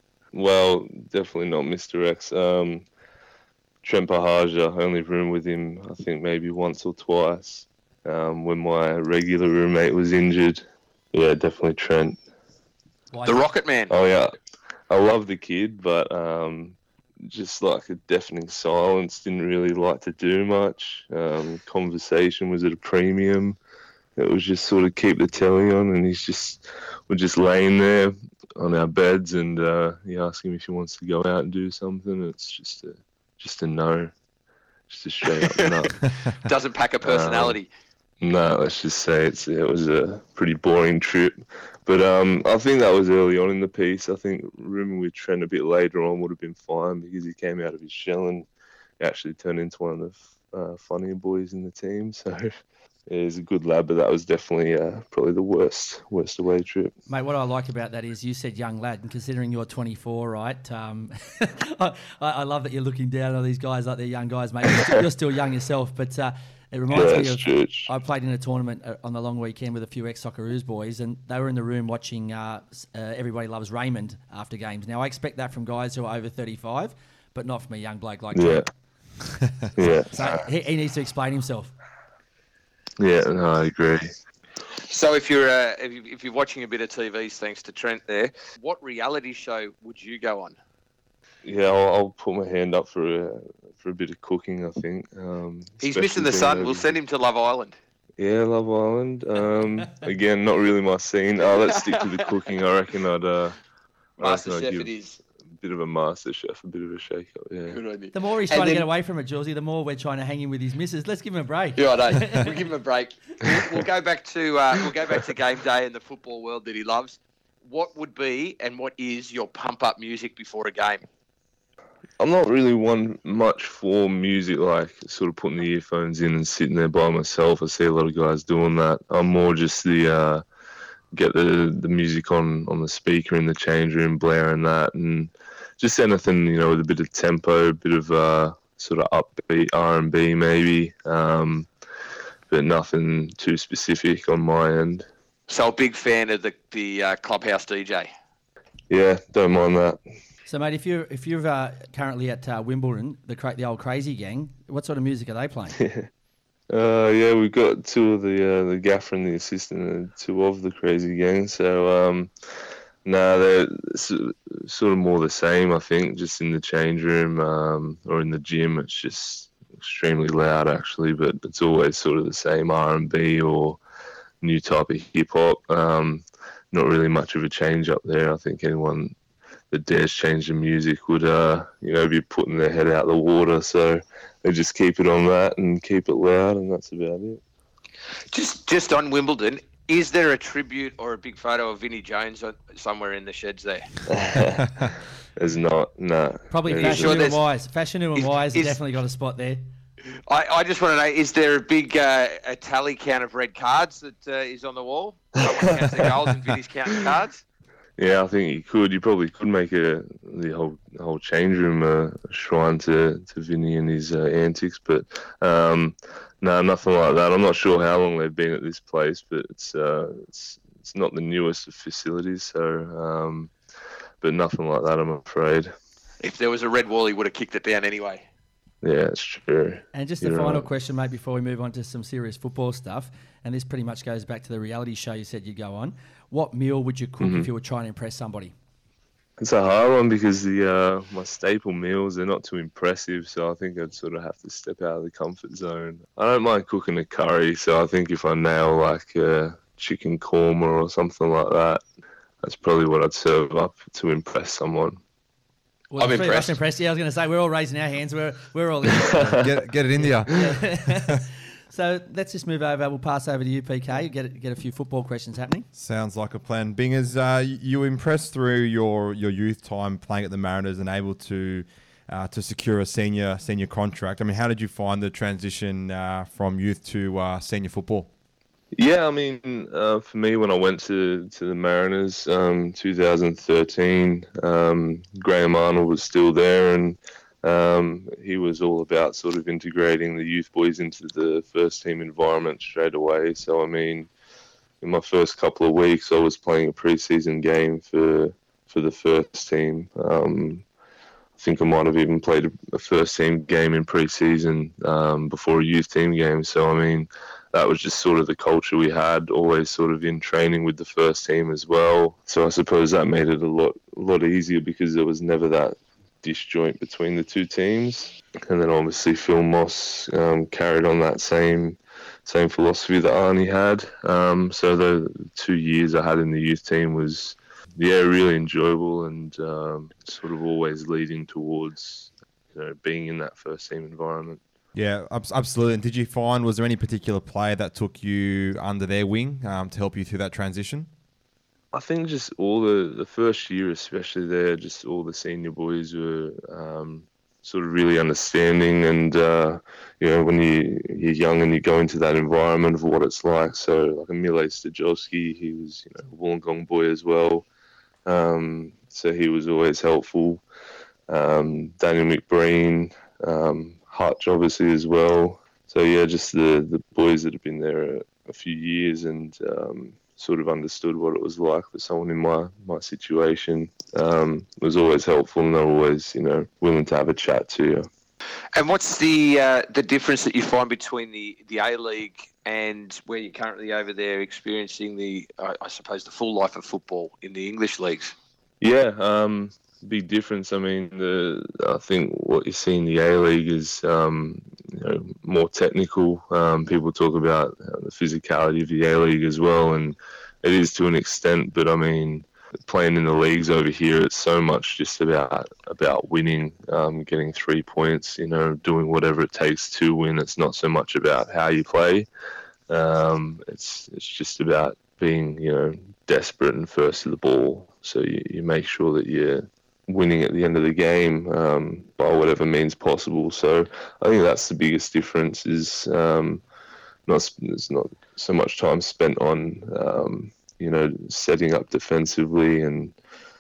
Well, definitely not Mister X. Um, Trent Bahaja, I only roomed with him, I think maybe once or twice. Um, when my regular roommate was injured. Yeah, definitely Trent. Why The is it? Rocket Man. Oh yeah, I love the kid, but um, just like a deafening silence. Didn't really like to do much. Um, conversation was at a premium. It was just sort of keep the telly on, and he's just we're just laying there on our beds, and uh, you ask him if he wants to go out and do something. It's just a just a no, just a straight up no. Doesn't pack a personality. No, let's just say it's it was a pretty boring trip. But um, I think that was early on in the piece. I think rooming with Trent a bit later on would have been fine because he came out of his shell and actually turned into one of the uh, funnier boys in the team. So yeah, he's a good lad, but that was definitely uh, probably the worst worst away trip. Mate, what I like about that is you said young lad, and considering you're twenty-four, right? Um, I, I love that you're looking down on these guys like they're young guys, mate. You're still, you're still young yourself, but uh, it reminds Yeah, me of. church. I played in a tournament uh, on the long weekend with a few ex-Socceroos boys, and they were in the room watching uh, s- uh, Everybody Loves Raymond after games. Now, I expect that from guys who are over thirty-five, but not from a young bloke like Yeah, Trent. yeah, So he, he needs to explain himself. yeah. No, I agree. So if you're uh, if, you, if you're watching a bit of T Vs, thanks to Trent there, what reality show would you go on? Yeah, I'll, I'll put my hand up for a, for a bit of cooking. I think um, He's especially missing the being sun. over- We'll send him to Love Island. Yeah, Love Island. Um, again, not really my scene. Oh, let's stick to the cooking. I reckon I'd. Uh, I Master reckon I'd Chef give it is. a bit of a master chef, a bit of a shake up. Yeah. Good on you. The more he's And trying to then- get away from it, Julesy, the more we're trying to hang him with his missus. Let's give him a break. Yeah, I know. We'll give him a break. We'll, we'll go back to uh, we'll go back to game day and the football world that he loves. What would be and what is your pump up music before a game? I'm not really one much for music, like sort of putting the earphones in and sitting there by myself. I see a lot of guys doing that. I'm more just the uh, get the the music on on the speaker in the change room, blaring that, and just anything, you know, with a bit of tempo, a bit of uh, sort of upbeat R and B maybe, um, but nothing too specific on my end. So a big fan of the the uh, clubhouse D J. Yeah, don't mind that. So, mate, if you're if you're uh, currently at uh, Wimbledon, the cra- the old Crazy Gang, what sort of music are they playing? Uh, yeah, we've got two of the uh, the gaffer and the assistant, and two of the Crazy Gang. So, um, no, they're s- sort of more the same, I think, just in the change room um, or in the gym. It's just extremely loud, actually, but it's always sort of the same R and B or new type of hip hop. Um, not really much of a change up there. I think anyone that dares change the music would, uh, you know, be putting their head out the water. So they just keep it on that and keep it loud, and that's about it. Just just on Wimbledon, is there a tribute or a big photo of Vinnie Jones on, somewhere in the sheds there? There's not, no. Probably There Fashion sure and there's- Wise. Fashion and is- Wise have is- definitely got a spot there. I, I just want to know, is there a big uh, a tally count of red cards that uh, is on the wall? Someone counts the goals and Vinny's counting cards? Yeah, I think you could. You probably could make a, the whole the whole change room a, a shrine to, to Vinny and his uh, antics, but um, no, nothing like that. I'm not sure how long they've been at this place, but it's uh, it's it's not the newest of facilities, so um, but nothing like that, I'm afraid. If there was a red wall, he would have kicked it down anyway. Yeah, it's true. And just You're a final right. question, mate, before we move on to some serious football stuff, and this pretty much goes back to the reality show you said you'd go on. What meal would you cook Mm-hmm. if you were trying to impress somebody? It's a hard one because the uh, my staple meals, they're not too impressive, so I think I'd sort of have to step out of the comfort zone. I don't mind cooking a curry, so I think if I nail like a chicken korma or something like that, that's probably what I'd serve up to impress someone. Well, I'm the three of us impressed. impressed. Yeah, I was going to say, we're all raising our hands. We're, we're all in. get, get it in you. So let's just move over. We'll pass over to you, P K. Get get a few football questions happening. Sounds like a plan. Bingers, uh, you were impressed through your, your youth time playing at the Mariners and able to uh, to secure a senior senior contract. I mean, how did you find the transition uh, from youth to uh, senior football? Yeah, I mean, uh, for me, when I went to, to the Mariners, um, two thousand thirteen, um, Graham Arnold was still there, and um, he was all about sort of integrating the youth boys into the first team environment straight away. So, I mean, in my first couple of weeks, I was playing a preseason game for for the first team. Um, I think I might have even played a, a first team game in preseason um, before a youth team game. So, I mean, that was just sort of the culture we had, always sort of in training with the first team as well. So I suppose that made it a lot, a lot easier because there was never that disjoint between the two teams. And then obviously Phil Moss um, carried on that same same philosophy that Arnie had. Um, so the two years I had in the youth team was, yeah, really enjoyable and um, sort of always leading towards, you know, being in that first team environment. Yeah, abs- absolutely. And did you find, was there any particular player that took you under their wing um, to help you through that transition? I think just all the, the first year, especially there, just all the senior boys were um, sort of really understanding. And, uh, you know, when you, you're young and you go into that environment of what it's like. So like a Mile Stajowski, he was, you know, a Wollongong boy as well. Um, so he was always helpful. Um, Daniel McBreen, um, Hutch obviously as well. So yeah, just the, the boys that have been there a, a few years and um, sort of understood what it was like for someone in my, my situation um, was always helpful, and they're always, you know, willing to have a chat to you. And what's the uh, the difference that you find between the, the A-League and where you're currently over there experiencing the, uh, I suppose, the full life of football in the English leagues? Yeah, um, big difference. I mean, the I think what you see in the A-League is um, you know, more technical. Um, people talk about uh, the physicality of the A-League as well, and it is to an extent. But I mean, playing in the leagues over here, it's so much just about about winning, um, getting three points. You know, doing whatever it takes to win. It's not so much about how you play. Um, it's it's just about being, you know, desperate and first to the ball. So you, you make sure that you're winning at the end of the game um, by whatever means possible. So I think that's the biggest difference. Is um, not it's not so much time spent on um, you know, setting up defensively and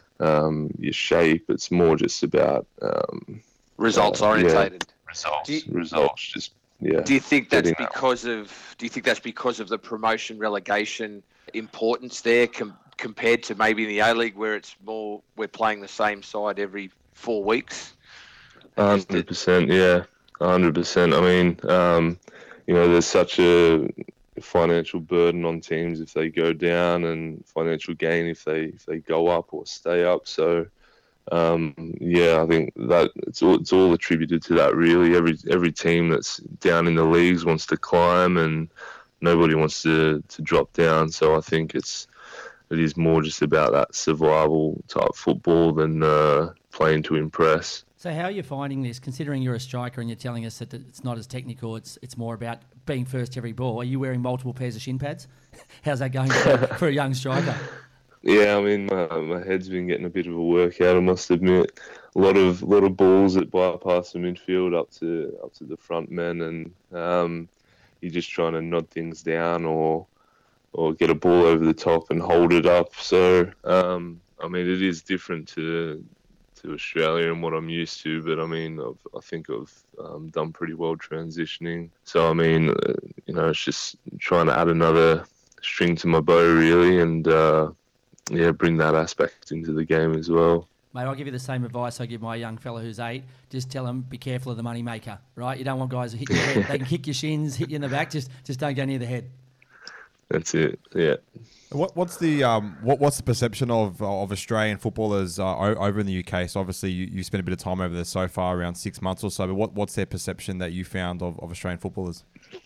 um, your shape. It's more just about um, Results uh, orientated. Yeah, results, Do you- results. Just yeah. Do you think that's getting that. because of? Do you think that's because of the promotion relegation importance there, com- compared to maybe in the A League where it's more we're playing the same side every four weeks? Hundred percent, yeah, hundred percent. I mean, um, you know, there's such a financial burden on teams if they go down, and financial gain if they if they go up or stay up. So, um, yeah, I think that it's all it's all attributed to that. Really, every every team that's down in the leagues wants to climb, and nobody wants to to drop down. So I think it's it is more just about that survival type football than uh, playing to impress. So how are you finding this, considering you're a striker and you're telling us that it's not as technical, it's it's more about being first to every ball? Are you wearing multiple pairs of shin pads? How's that going for, for a young striker? Yeah, I mean, my, my head's been getting a bit of a workout, I must admit. A lot of lot of balls that bypass the midfield up to up to the front men, and um, you're just trying to nod things down or or get a ball over the top and hold it up. So, um, I mean, it is different to to Australia and what I'm used to, but I mean, I've, I think I've um, done pretty well transitioning. So, I mean, uh, you know, it's just trying to add another string to my bow, really, and uh, yeah, bring that aspect into the game as well. Mate, I'll give you the same advice I give my young fella who's eight. Just tell him, be careful of the money maker, right? You don't want guys to hit your head. They can kick your shins, hit you in the back. Just just don't go near the head. that's it. Yeah. What what's the um what what's the perception of of Australian footballers uh, o- over in the U K? So obviously you, you spent a bit of time over there so far, around six months or so. But what what's their perception that you found of, of Australian footballers?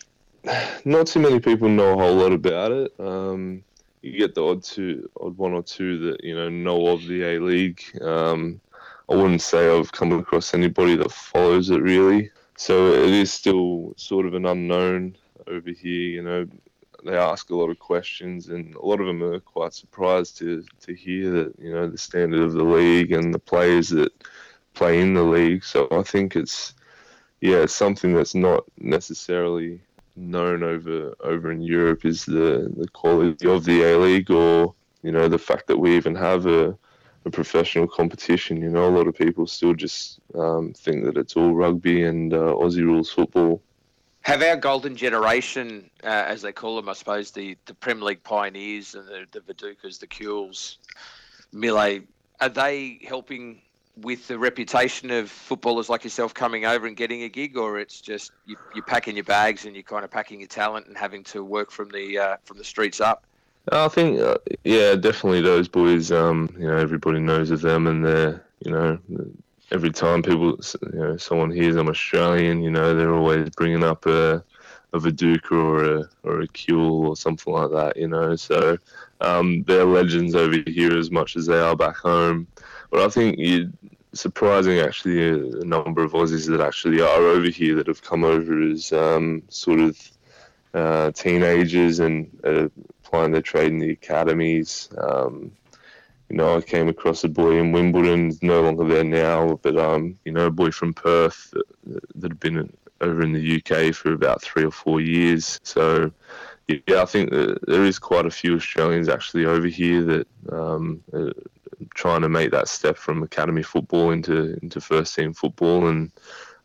Not too many people know a whole lot about it. Um, you get the odd two, odd one or two that you know know of the A League. Um, I wouldn't say I've come across anybody that follows it really. So it is still sort of an unknown over here. You know, they ask a lot of questions, and a lot of them are quite surprised to to hear that you know the standard of the league and the players that play in the league. So I think it's yeah, it's something that's not necessarily known over over in Europe is the the quality of the A League, or you know the fact that we even have a, a professional competition. You know, a lot of people still just um, think that it's all rugby and uh, Aussie rules football. Have our golden generation, uh, as they call them, I suppose, the, the Premier League pioneers and the, the Vidukas, the Kules, Millet, are they helping with the reputation of footballers like yourself coming over and getting a gig, or it's just you, you're packing your bags and you're kind of packing your talent and having to work from the uh, from the streets up? I think, uh, yeah, definitely those boys. Um, you know, everybody knows of them, and they're, you know, every time people, you know, someone hears I'm Australian, you know, they're always bringing up a, a Viduka or a or a Kuhl or something like that. You know, so um, they're legends over here as much as they are back home. But I think you surprising actually a number of Aussies that actually are over here that have come over as um, sort of uh, teenagers and uh, applying their trade in the academies. Um, you know, I came across a boy in Wimbledon, he's no longer there now, but um, you know, a boy from Perth that, that had been over in the U K for about three or four years. So yeah, I think that there is quite a few Australians actually over here that um, are trying to make that step from academy football into into first team football, and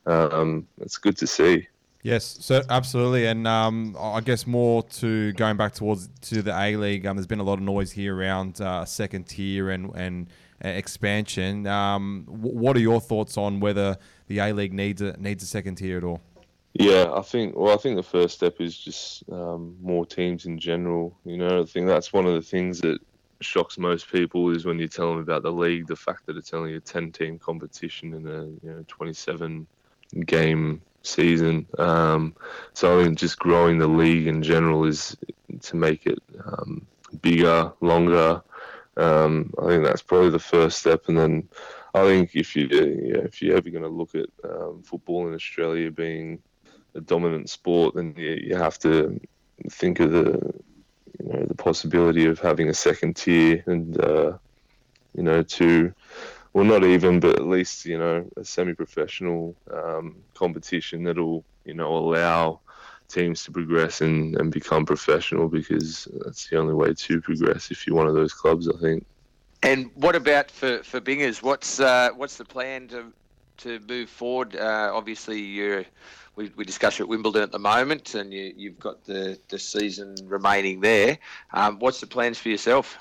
um, it's good to see. Yes, so absolutely, and um, I guess more to going back towards to the A League. Um, there's been a lot of noise here around uh, second tier and and uh, expansion. Um, w- what are your thoughts on whether the A League needs a needs a second tier at all? Yeah, I think. Well, I think the first step is just um, more teams in general. You know, I think that's one of the things that shocks most people is when you tell them about the league, the fact that it's only a ten-team competition in a you know twenty-seven game season. Um, so I think just growing the league in general is to make it um, bigger, longer. Um, I think that's probably the first step, and then I think if you yeah, if you're ever going to look at um, football in Australia being a dominant sport, then you, you have to think of the you know the possibility of having a second tier and uh, you know to well not even but at least you know a semi-professional um, competition that'll you know allow teams to progress and, and become professional, because that's the only way to progress if you're one of those clubs, I think. And what about for, for Bingers? What's uh, what's the plan to to move forward? Uh, obviously, you're we we discuss at Wimbledon at the moment, and you you've got the, the season remaining there. Um, what's the plans for yourself?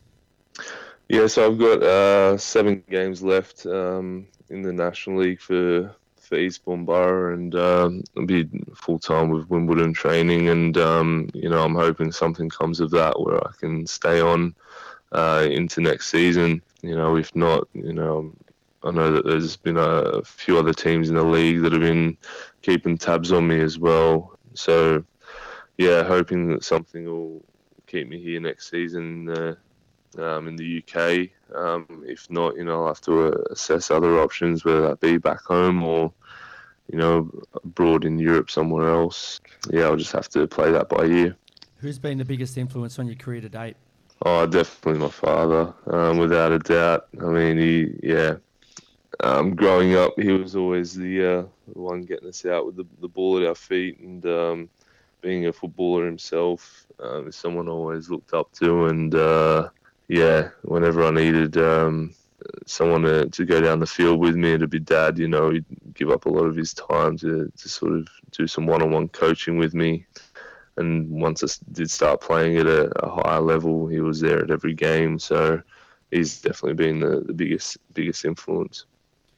Yeah, so I've got uh, seven games left um, in the National League for for Eastbourne Borough, and um, I'll be full time with Wimbledon training, and um, you know I'm hoping something comes of that where I can stay on uh, into next season. You know, if not, you know. I know that there's been a few other teams in the league that have been keeping tabs on me as well. So, yeah, hoping that something will keep me here next season uh, um, in the U K. Um, if not, you know, I'll have to uh, assess other options, whether that be back home or, you know, abroad in Europe somewhere else. Yeah, I'll just have to play that by ear. Who's been the biggest influence on your career to date? Oh, definitely my father, um, without a doubt. I mean, he, yeah. Um, growing up, he was always the, uh, the one getting us out with the, the ball at our feet, and um, being a footballer himself, um, is someone I always looked up to. And uh, yeah, whenever I needed um, someone to, to go down the field with me, it'd be Dad. You know, he'd give up a lot of his time to, to sort of do some one-on-one coaching with me. And once I did start playing at a, a higher level, he was there at every game. So he's definitely been the, the biggest biggest influence.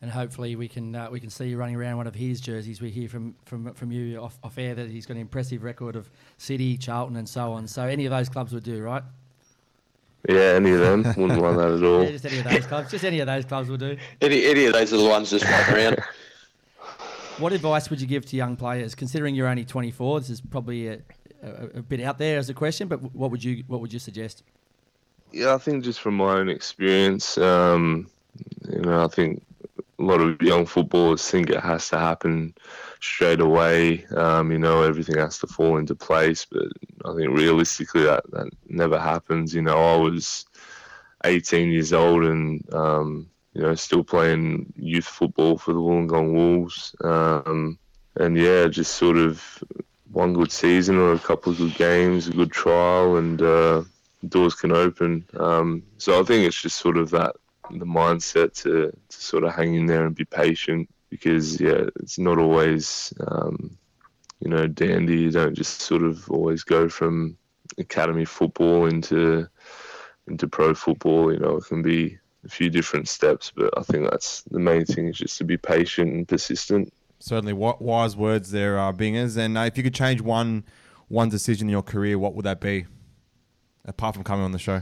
and hopefully we can uh, we can see you running around one of his jerseys. We hear from from from you off, off air that he's got an impressive record of City, Charlton, and so on. So any of those clubs would do, right? Yeah, any of them. Wouldn't mind that at all. Yeah, just any of those clubs. Just any of those clubs will do. Any any of those little ones just floating around. What advice would you give to young players, considering you're only twenty-four? This is probably a, a, a bit out there as a question, but what would you what would you suggest? Yeah, I think just from my own experience, um, you know, I think a lot of young footballers think it has to happen straight away. Um, you know, everything has to fall into place, but I think realistically that, that never happens. You know, I was eighteen years old and, um, you know, still playing youth football for the Wollongong Wolves. Um, and yeah, just sort of one good season or a couple of good games, a good trial, and uh, doors can open. Um, so I think it's just sort of that, the mindset to, to sort of hang in there and be patient, because yeah, it's not always, um, you know, dandy. You don't just sort of always go from academy football into into pro football. You know, it can be a few different steps, but I think that's the main thing, is just to be patient and persistent. Certainly wi- wise words there, uh, Bingers. And uh, if you could change one one decision in your career, what would that be? Apart from coming on the show.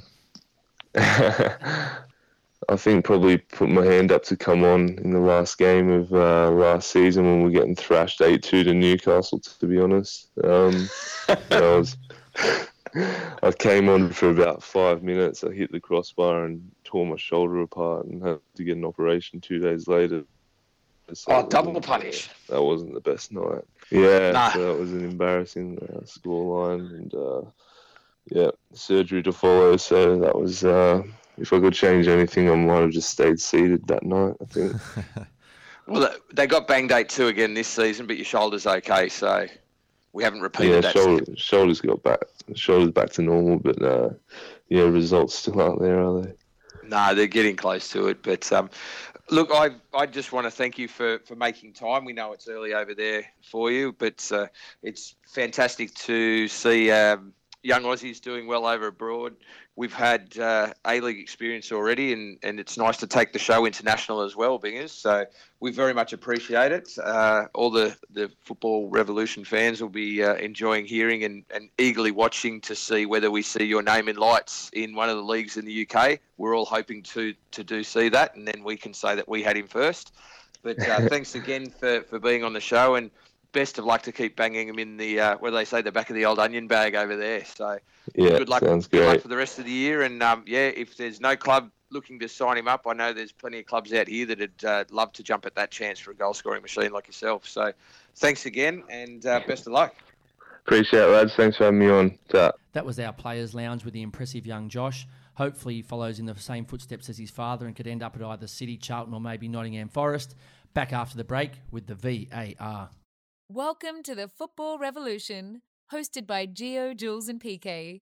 I think probably put my hand up to come on in the last game of uh, last season when we were getting thrashed eight two to Newcastle, to be honest. Um, I, was, I came on for about five minutes. I hit the crossbar and tore my shoulder apart and had to get an operation two days later. So Oh, double punish. Uh, that wasn't the best night. Yeah, Nah. so that was an embarrassing uh, scoreline. And, uh, yeah, surgery to follow. So that was... Uh, If I could change anything, I might have just stayed seated that night, I think. Well, they got banged eight two again this season, but your shoulder's okay, so we haven't repeated Yeah, that. shoulder, shoulders got back, shoulders back to normal, but uh, yeah, results still aren't there, are they? No, they're getting close to it. But um, look, I I just want to thank you for, for making time. We know it's early over there for you, but uh, it's fantastic to see um, young Aussies doing well over abroad. We've had uh, A-League experience already, and, and it's nice to take the show international as well, Bingers. So we very much appreciate it. Uh, all the, the Football Revolution fans will be uh, enjoying hearing and, and eagerly watching to see whether we see your name in lights in one of the leagues in the U K. We're all hoping to, to do see that, and then we can say that we had him first. But uh, thanks again for, for being on the show, and best of luck to keep banging him in the, uh, what do they say, the back of the old onion bag over there. So Yeah, good luck, sounds good luck great. for the rest of the year. And um, yeah, if there's no club looking to sign him up, I know there's plenty of clubs out here that'd uh, love to jump at that chance for a goal scoring machine like yourself. So thanks again, and uh, best of luck. Appreciate it, lads. Thanks for having me on. Ta. That was our Players Lounge with the impressive young Josh. Hopefully he follows in the same footsteps as his father and could end up at either City, Charlton, or maybe Nottingham Forest. Back after the break with the V A R. Welcome to the Football Revolution, hosted by Gio, Jules, and P K.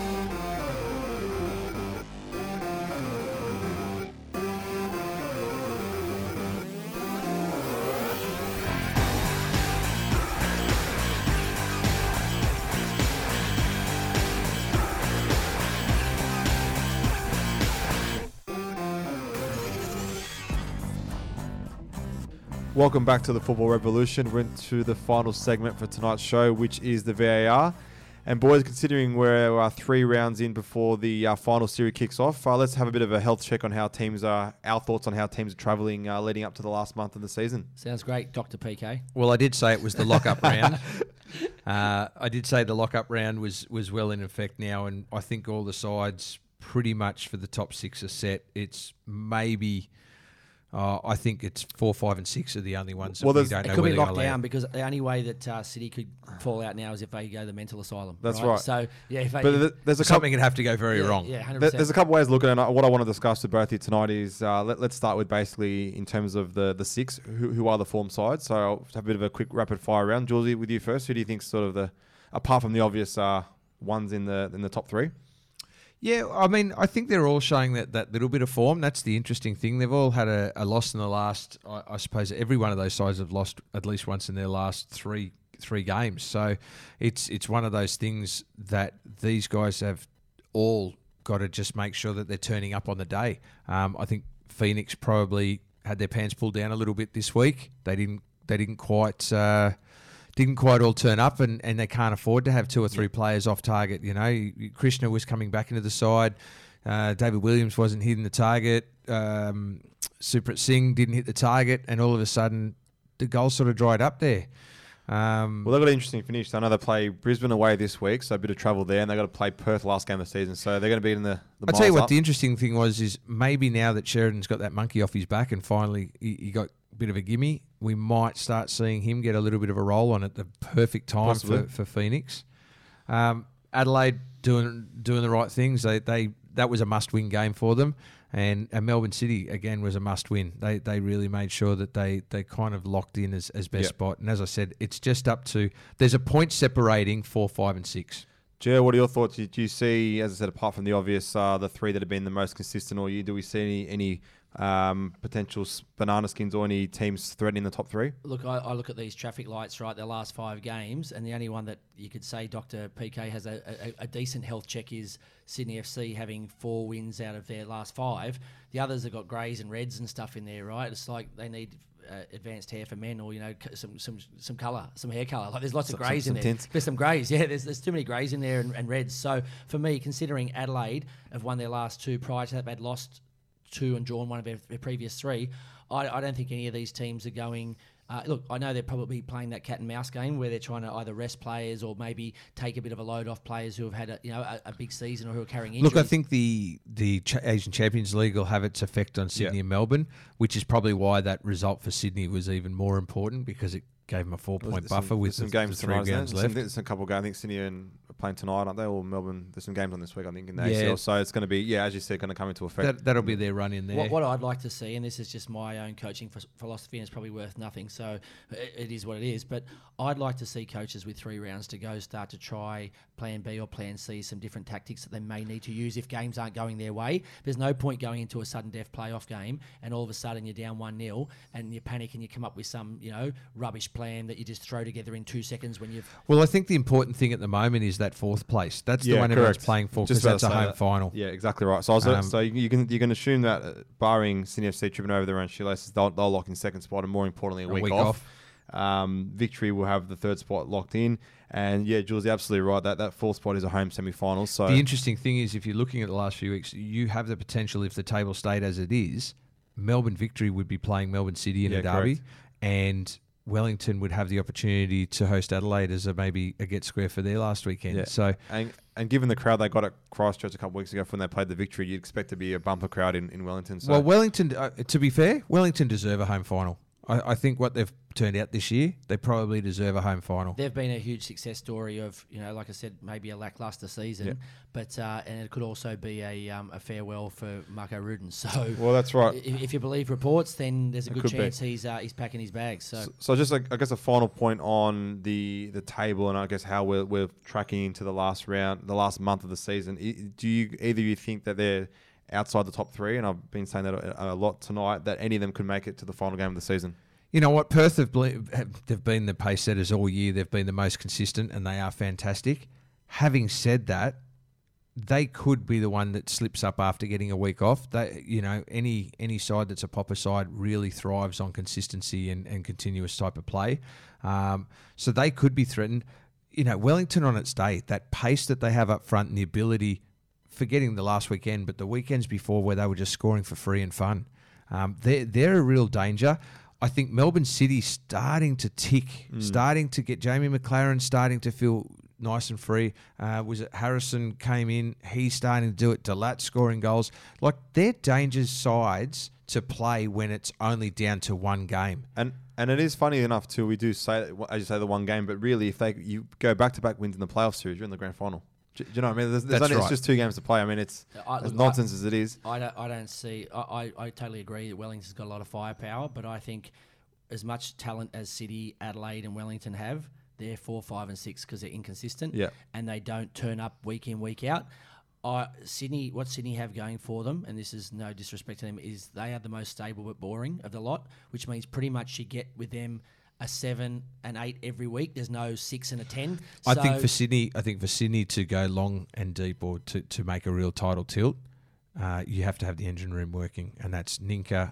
Welcome back to the Football Revolution. We're into the final segment for tonight's show, which is the V A R. And boys, considering we're uh, three rounds in before the uh, final series kicks off, uh, let's have a bit of a health check on how teams are, our thoughts on how teams are travelling uh, leading up to the last month of the season. Sounds great, Doctor P K. Well, I did say it was the lock-up round. Uh, I did say the lock-up round was, was well in effect now, and I think all the sides pretty much for the top six are set. It's maybe... Uh, I think it's four, five, and six are the only ones that Well, we there's- don't It know could where be they're locked gonna down land. because the only way that uh, City could fall out now is if they go to the mental asylum. That's right. So, yeah, if they, But if, th- there's a couple, Something can have to go very yeah, wrong. Yeah, one hundred there- percent. there's a couple ways of looking at it. What I want to discuss with both of you tonight is uh, let, let's start with basically in terms of the the six, who, who are the form sides. So I'll have a bit of a quick rapid fire round. Julesy, with you first. Who do you think sort of the, apart from the obvious uh, ones in the in the top three? Yeah, I mean, I think they're all showing that, that little bit of form. That's the interesting thing. They've all had a, a loss in the last, I, I suppose every one of those sides have lost at least once in their last three three games. So it's it's one of those things that these guys have all got to just make sure that they're turning up on the day. Um, I think Phoenix probably had their pants pulled down a little bit this week. They didn't they didn't quite uh, didn't quite all turn up, and, and they can't afford to have two or three players off target. You know, Krishna was coming back into the side. Uh, David Williams wasn't hitting the target. Um, Suprat Singh didn't hit the target, and all of a sudden the goals sort of dried up there. Um, well, they've got an interesting finish. I know they play Brisbane away this week, so a bit of travel there, and they've got to play Perth last game of the season, so they're going to be in the, the I'll tell you what, up. the interesting thing was is maybe now that Sheridan's got that monkey off his back and finally he, he got a bit of a gimme, we might start seeing him get a little bit of a roll on at the perfect time for, for Phoenix. Um, Adelaide doing doing the right things. They they that was a must-win game for them. And, and Melbourne City, again, was a must-win. They they really made sure that they, they kind of locked in as, as best yep. spot. And as I said, it's just up to... There's a point separating four, five and six. Gio, what are your thoughts? Did you see, as I said, apart from the obvious, uh, the three that have been the most consistent all year, do we see any, any um, potential banana skins or any teams threatening the top three? Look, I, I look at these traffic lights, right, their last five games, and the only one that you could say Doctor P K has a, a, a decent health check is Sydney F C having four wins out of their last five. The others have got greys and reds and stuff in there, right? It's like they need uh, advanced hair for men, or you know, c- some some some colour, some hair colour. Like there's lots some, of greys some, in some there. tints. There's some greys, yeah. There's there's too many greys in there and, and reds. So for me, considering Adelaide have won their last two, prior to that they'd lost two and drawn one of their, their previous three, I, I don't think any of these teams are going. Uh, look, I know they're probably playing that cat and mouse game where they're trying to either rest players or maybe take a bit of a load off players who have had a you know a, a big season or who are carrying injuries. Look, I think the the Ch- Asian Champions League will have its effect on Sydney yeah. and Melbourne, which is probably why that result for Sydney was even more important because it gave them a four-point There's buffer some, with some the, games the three tonight, games there's left. Some, there's a couple of games. I think Sydney and are playing tonight, aren't they? Or Melbourne. There's some games on this week, I think, in the Yeah. A C L. So it's going to be, yeah, as you said, going to come into effect. That, that'll be their run in there. What, what I'd like to see, and this is just my own coaching f- philosophy, and it's probably worth nothing, so it, it is what it is, but I'd like to see coaches with three rounds to go start to try plan B or plan C, some different tactics that they may need to use if games aren't going their way. There's no point going into a sudden death playoff game and all of a sudden you're down one nil and you panic and you come up with some, you know, rubbish plan that you just throw together in two seconds when you've... Well, I think the important thing at the moment is that fourth place. That's the Yeah, one everyone's correct. playing for Just because about that's a to say home that. final. Yeah, exactly right. So, I was, Um, so you, you can you can assume that, uh, barring Sydney F C tripping over their own shoelaces, they'll, they'll lock in second spot, and more importantly, a, A week, week off. off. Um, Victory will have the third spot locked in, and yeah, Jules, you're absolutely right. That that fourth spot is a home semi-final. So The interesting thing is, if you're looking at the last few weeks, you have the potential, if the table stayed as it is, Melbourne Victory would be playing Melbourne City in Yeah, a derby, correct. and Wellington would have the opportunity to host Adelaide as a maybe a get square for their last weekend. Yeah. So And, and given the crowd they got at Christchurch a couple of weeks ago when they played the Victory, you'd expect to be a bumper crowd in, in Wellington. So Well, Wellington, uh, to be fair, Wellington deserve a home final. I, I think what they've turned out this year, they probably deserve a home final. They've been a huge success story of, you know, like I said, maybe a lackluster season, Yeah. but uh, and it could also be a um, a farewell for Marco Rudin. So, well, that's right. if, if you believe reports, then there's a It good could be. chance he's uh, he's packing his bags. So, So, so just, like, I guess, a final point on the the table, and I guess how we're we're tracking into the last round, the last month of the season. I- Do you either you think that they're outside the top three, and I've been saying that a, a lot tonight, that any of them could make it to the final game of the season? You know what? Perth have, ble- have they've been the pace setters all year. They've been the most consistent, and they are fantastic. Having said that, they could be the one that slips up after getting a week off. They, you know, any any side that's a popper side really thrives on consistency and, and continuous type of play. Um, so they could be threatened. You know, Wellington on its day, that pace that they have up front and the ability, forgetting the last weekend, but the weekends before where they were just scoring for free and fun, um, they're, they're a real danger. I think Melbourne City starting to tick, Mm. starting to get Jamie McLaren starting to feel nice and free. Uh, was it Harrison came in? He's starting to do it. Delat scoring goals. Like, they're danger sides to play when it's only down to one game. And and it is funny enough too. We do say, as you say, the one game, but really, if they you go back to back wins in the playoff series, you're in the grand final. Do, do you know what I mean? There's, there's That's only, right. It's just two games to play. I mean, it's I- as look, nonsense as it is. I don't, I don't see. I, I, I totally agree that Wellington's got a lot of firepower, but I think as much talent as City, Adelaide, and Wellington have, they're four, five, and six because they're inconsistent. Yeah. And they don't turn up week in, week out. I Sydney, what Sydney have going for them, and this is no disrespect to them, is they are the most stable but boring of the lot, which means pretty much you get with them a seven, an eight every week. There's no six and a ten. I So- think for Sydney, I think for Sydney to go long and deep or to, to make a real title tilt, uh, you have to have the engine room working, and that's Ninka,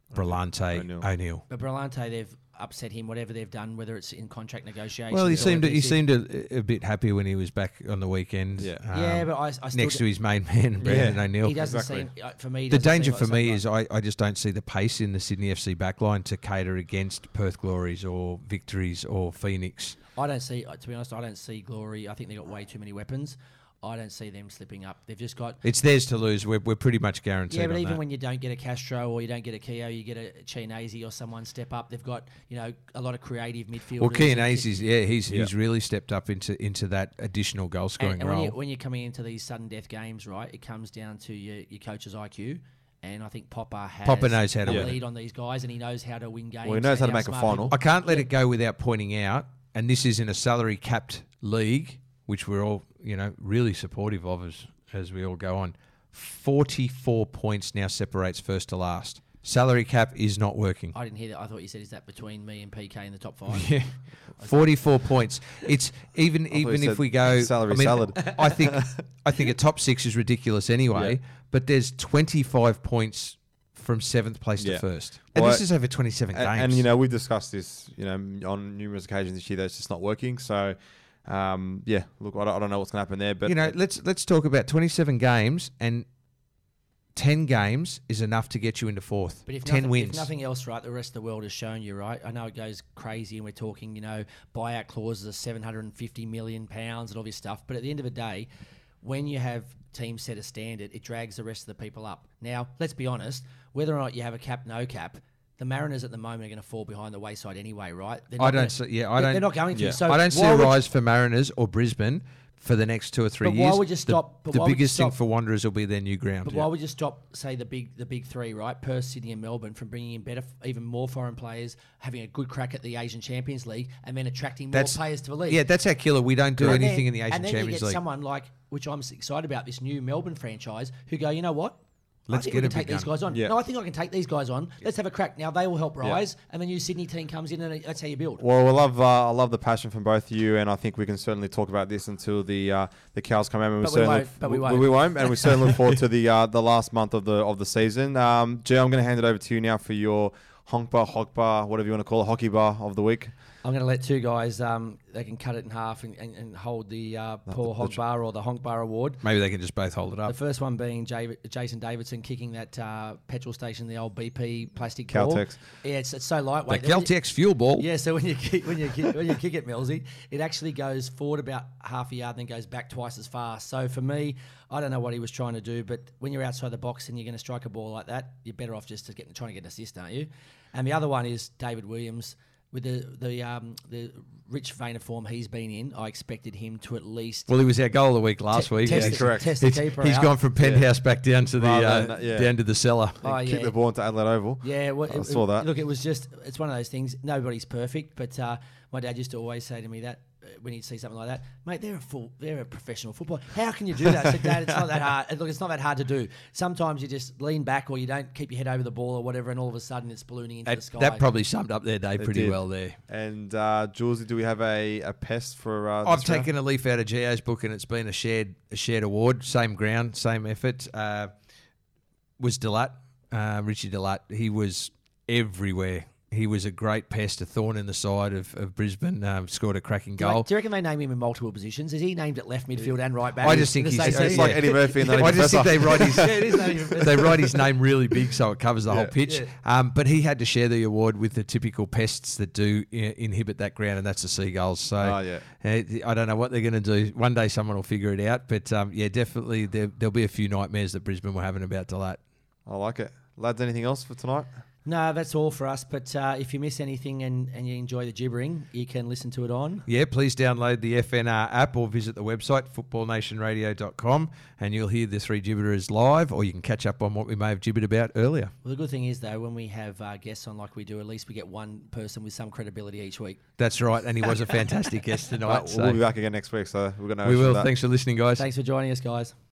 Brillante O'Neill. O'Neill. But Brillante, they've upset him, whatever they've done, whether it's in contract negotiations. Well, he or seemed he whether it's- seemed a, a bit happy when he was back on the weekend. Yeah. um, Yeah, but I, I still next d- to his main man, Brandon Yeah. O'Neill. he doesn't Exactly. seem, uh, for me, he The doesn't danger seem for like me the is same I, I just don't see the pace in the Sydney F C backline to cater against Perth Glories or Victories or Phoenix. guy. I don't see, uh, to be honest, I don't see Glory. I think they've got way too many weapons. I don't see them slipping up. They've just got. It's theirs to lose. We're, we're pretty much guaranteed Yeah, but on even that. when you don't get a Castro or you don't get a Keogh, you get a Chianese or someone step up. They've got, you know, a lot of creative midfielders. well, and- Chianese, yeah, he's Yeah. he's really stepped up into into that additional goal And, scoring and when, role. you, when you're coming into these sudden death games, right, it comes down to your, your coach's I Q. And I think Popper has Popper knows how to a win. lead on these guys, and he knows how to win games. Well, he knows how and to make a outsmart final. people. I can't let it go without pointing out, and this is in a salary capped league, which we're all you know really supportive of as as we all go on. forty-four points now separates first to last. Salary cap is not working. I didn't hear that. I thought you said, is that between me and P K in the top five? Yeah, forty-four points. It's even thought you even if said we go salary I mean, salad. I think I think a top six is ridiculous anyway. Yeah. But there's twenty-five points from seventh place Yeah. to first, and Well, this is over twenty-seven And, games. and you know, we've discussed this, you know, on numerous occasions this year that it's just not working. So, um, yeah, look, I don't, I don't know what's going to happen there, but you know, let's let's talk about twenty-seven games, and ten games is enough to get you into fourth. But if ten nothing, wins. if nothing else, right, the rest of the world has shown you, right? I know it goes crazy, and we're talking, you know, buyout clauses of seven hundred fifty million pounds and all this stuff. But at the end of the day, when you have teams set a standard, it drags the rest of the people up. Now, let's be honest, whether or not you have a cap, no cap, the Mariners at the moment are going to fall behind the wayside anyway, right? They're I not don't gonna- see. Yeah, I they're- don't. They're not going to. Yeah. So I don't see why a would you- rise for Mariners or Brisbane for the next two or three But years. why would you The- stop- but The, why would you biggest thing stop- for Wanderers will be their new ground. But why would you stop, say, the big the big three, right? Perth, Sydney, and Melbourne from bringing in better, even more foreign players, having a good crack at the Asian Champions League, and then attracting more That's- players to the league? Yeah, that's our killer. We don't do And anything then- in the Asian and then Champions you get League. someone like, which I'm excited about, this new Melbourne franchise, who go, you know what? Let's I think get we a can take big these gun. guys on. Yeah. No, I think I can take these guys on. Let's have a crack. Now they will help rise, and the new Sydney team comes in, and that's how you build. Well, I love uh, I love the passion from both of you, and I think we can certainly talk about this until the uh, the cows come home. And But we certainly won't, but we w- won't. we won't, and we certainly look forward to the uh, the last month of the of the season. Um, Jay, I'm going to hand it over to you now for your honk bar, hock bar, whatever you want to call it, hockey bar of the week. I'm going to let two guys, um, they can cut it in half and, and, and hold the uh, Paul Hog Bar or the Honk Bar Award. Maybe they can just both hold it The up. first one being J- Jason Davidson kicking that uh, petrol station, the old B P plastic ball. Caltex. Yeah, it's, it's so The lightweight. Caltex fuel ball. Yeah, so when you kick, when you kick, when you kick it, Millsy, it actually goes forward about half a yard, then goes back twice as fast. So for me, I don't know what he was trying to do, but when you're outside the box and you're going to strike a ball like that, you're better off just to get trying to get an assist, aren't you? And the other one is David Williams. With the the um, the rich vein of form he's been in, I expected him to at least Well, he was our goal of the week last Te- week. test Yeah, the- correct. test the He's, keeper he's out. gone from penthouse back down to the Rather uh, than- yeah. down to the cellar. Oh, Kick yeah. the ball into Adelaide Oval. Yeah, well, I it- saw that. Look, it was just, it's one of those things, nobody's perfect, but uh, my dad used to always say to me that uh, when he'd see something like that, mate, they're a full, they're a professional footballer. How can you do that? I said, Dad, it's not that hard. Look, it's not that hard to do. Sometimes you just lean back or you don't keep your head over the ball or whatever, and all of a sudden it's ballooning into That, the sky. that probably summed up their day It pretty did. well there. And uh, Julesy, do we have a, a pest for? Uh, I've this round? taken a leaf out of Gio's book, and it's been a shared a shared award, same ground, same effort. Uh, was Delat, uh, Richie Delat. He was everywhere. He was a great pest, a thorn in the side of, of Brisbane. Um, scored a cracking do, you, goal. do you reckon they name him in multiple positions? Is he named at left midfield and right back? I just think For the he's same It's team? like Eddie Murphy and the I just think they write his Yeah, it is named him. they write his name really big so it covers the whole Yeah. pitch. Yeah. Um, but he had to share the award with the typical pests that do I- inhibit that ground, and that's the seagulls. So Oh, yeah. uh, I don't know what they're going to do. One day someone will figure it out. But um, yeah, definitely there, there'll be a few nightmares that Brisbane were having about Delat. I like it. Lads, anything else for tonight? No, that's all for us. But uh, if you miss anything and, and you enjoy the gibbering, you can listen to it on. Yeah, please download the F N R app or visit the website, football nation radio dot com, and you'll hear the three gibberers live, or you can catch up on what we may have gibbered about earlier. Well, the good thing is, though, when we have uh, guests on like we do, at least we get one person with some credibility each week. That's right, and he was a fantastic guest tonight. Uh, so we'll be back again next week, so we're going to we will. Thanks for listening, guys. Thanks for joining us, guys.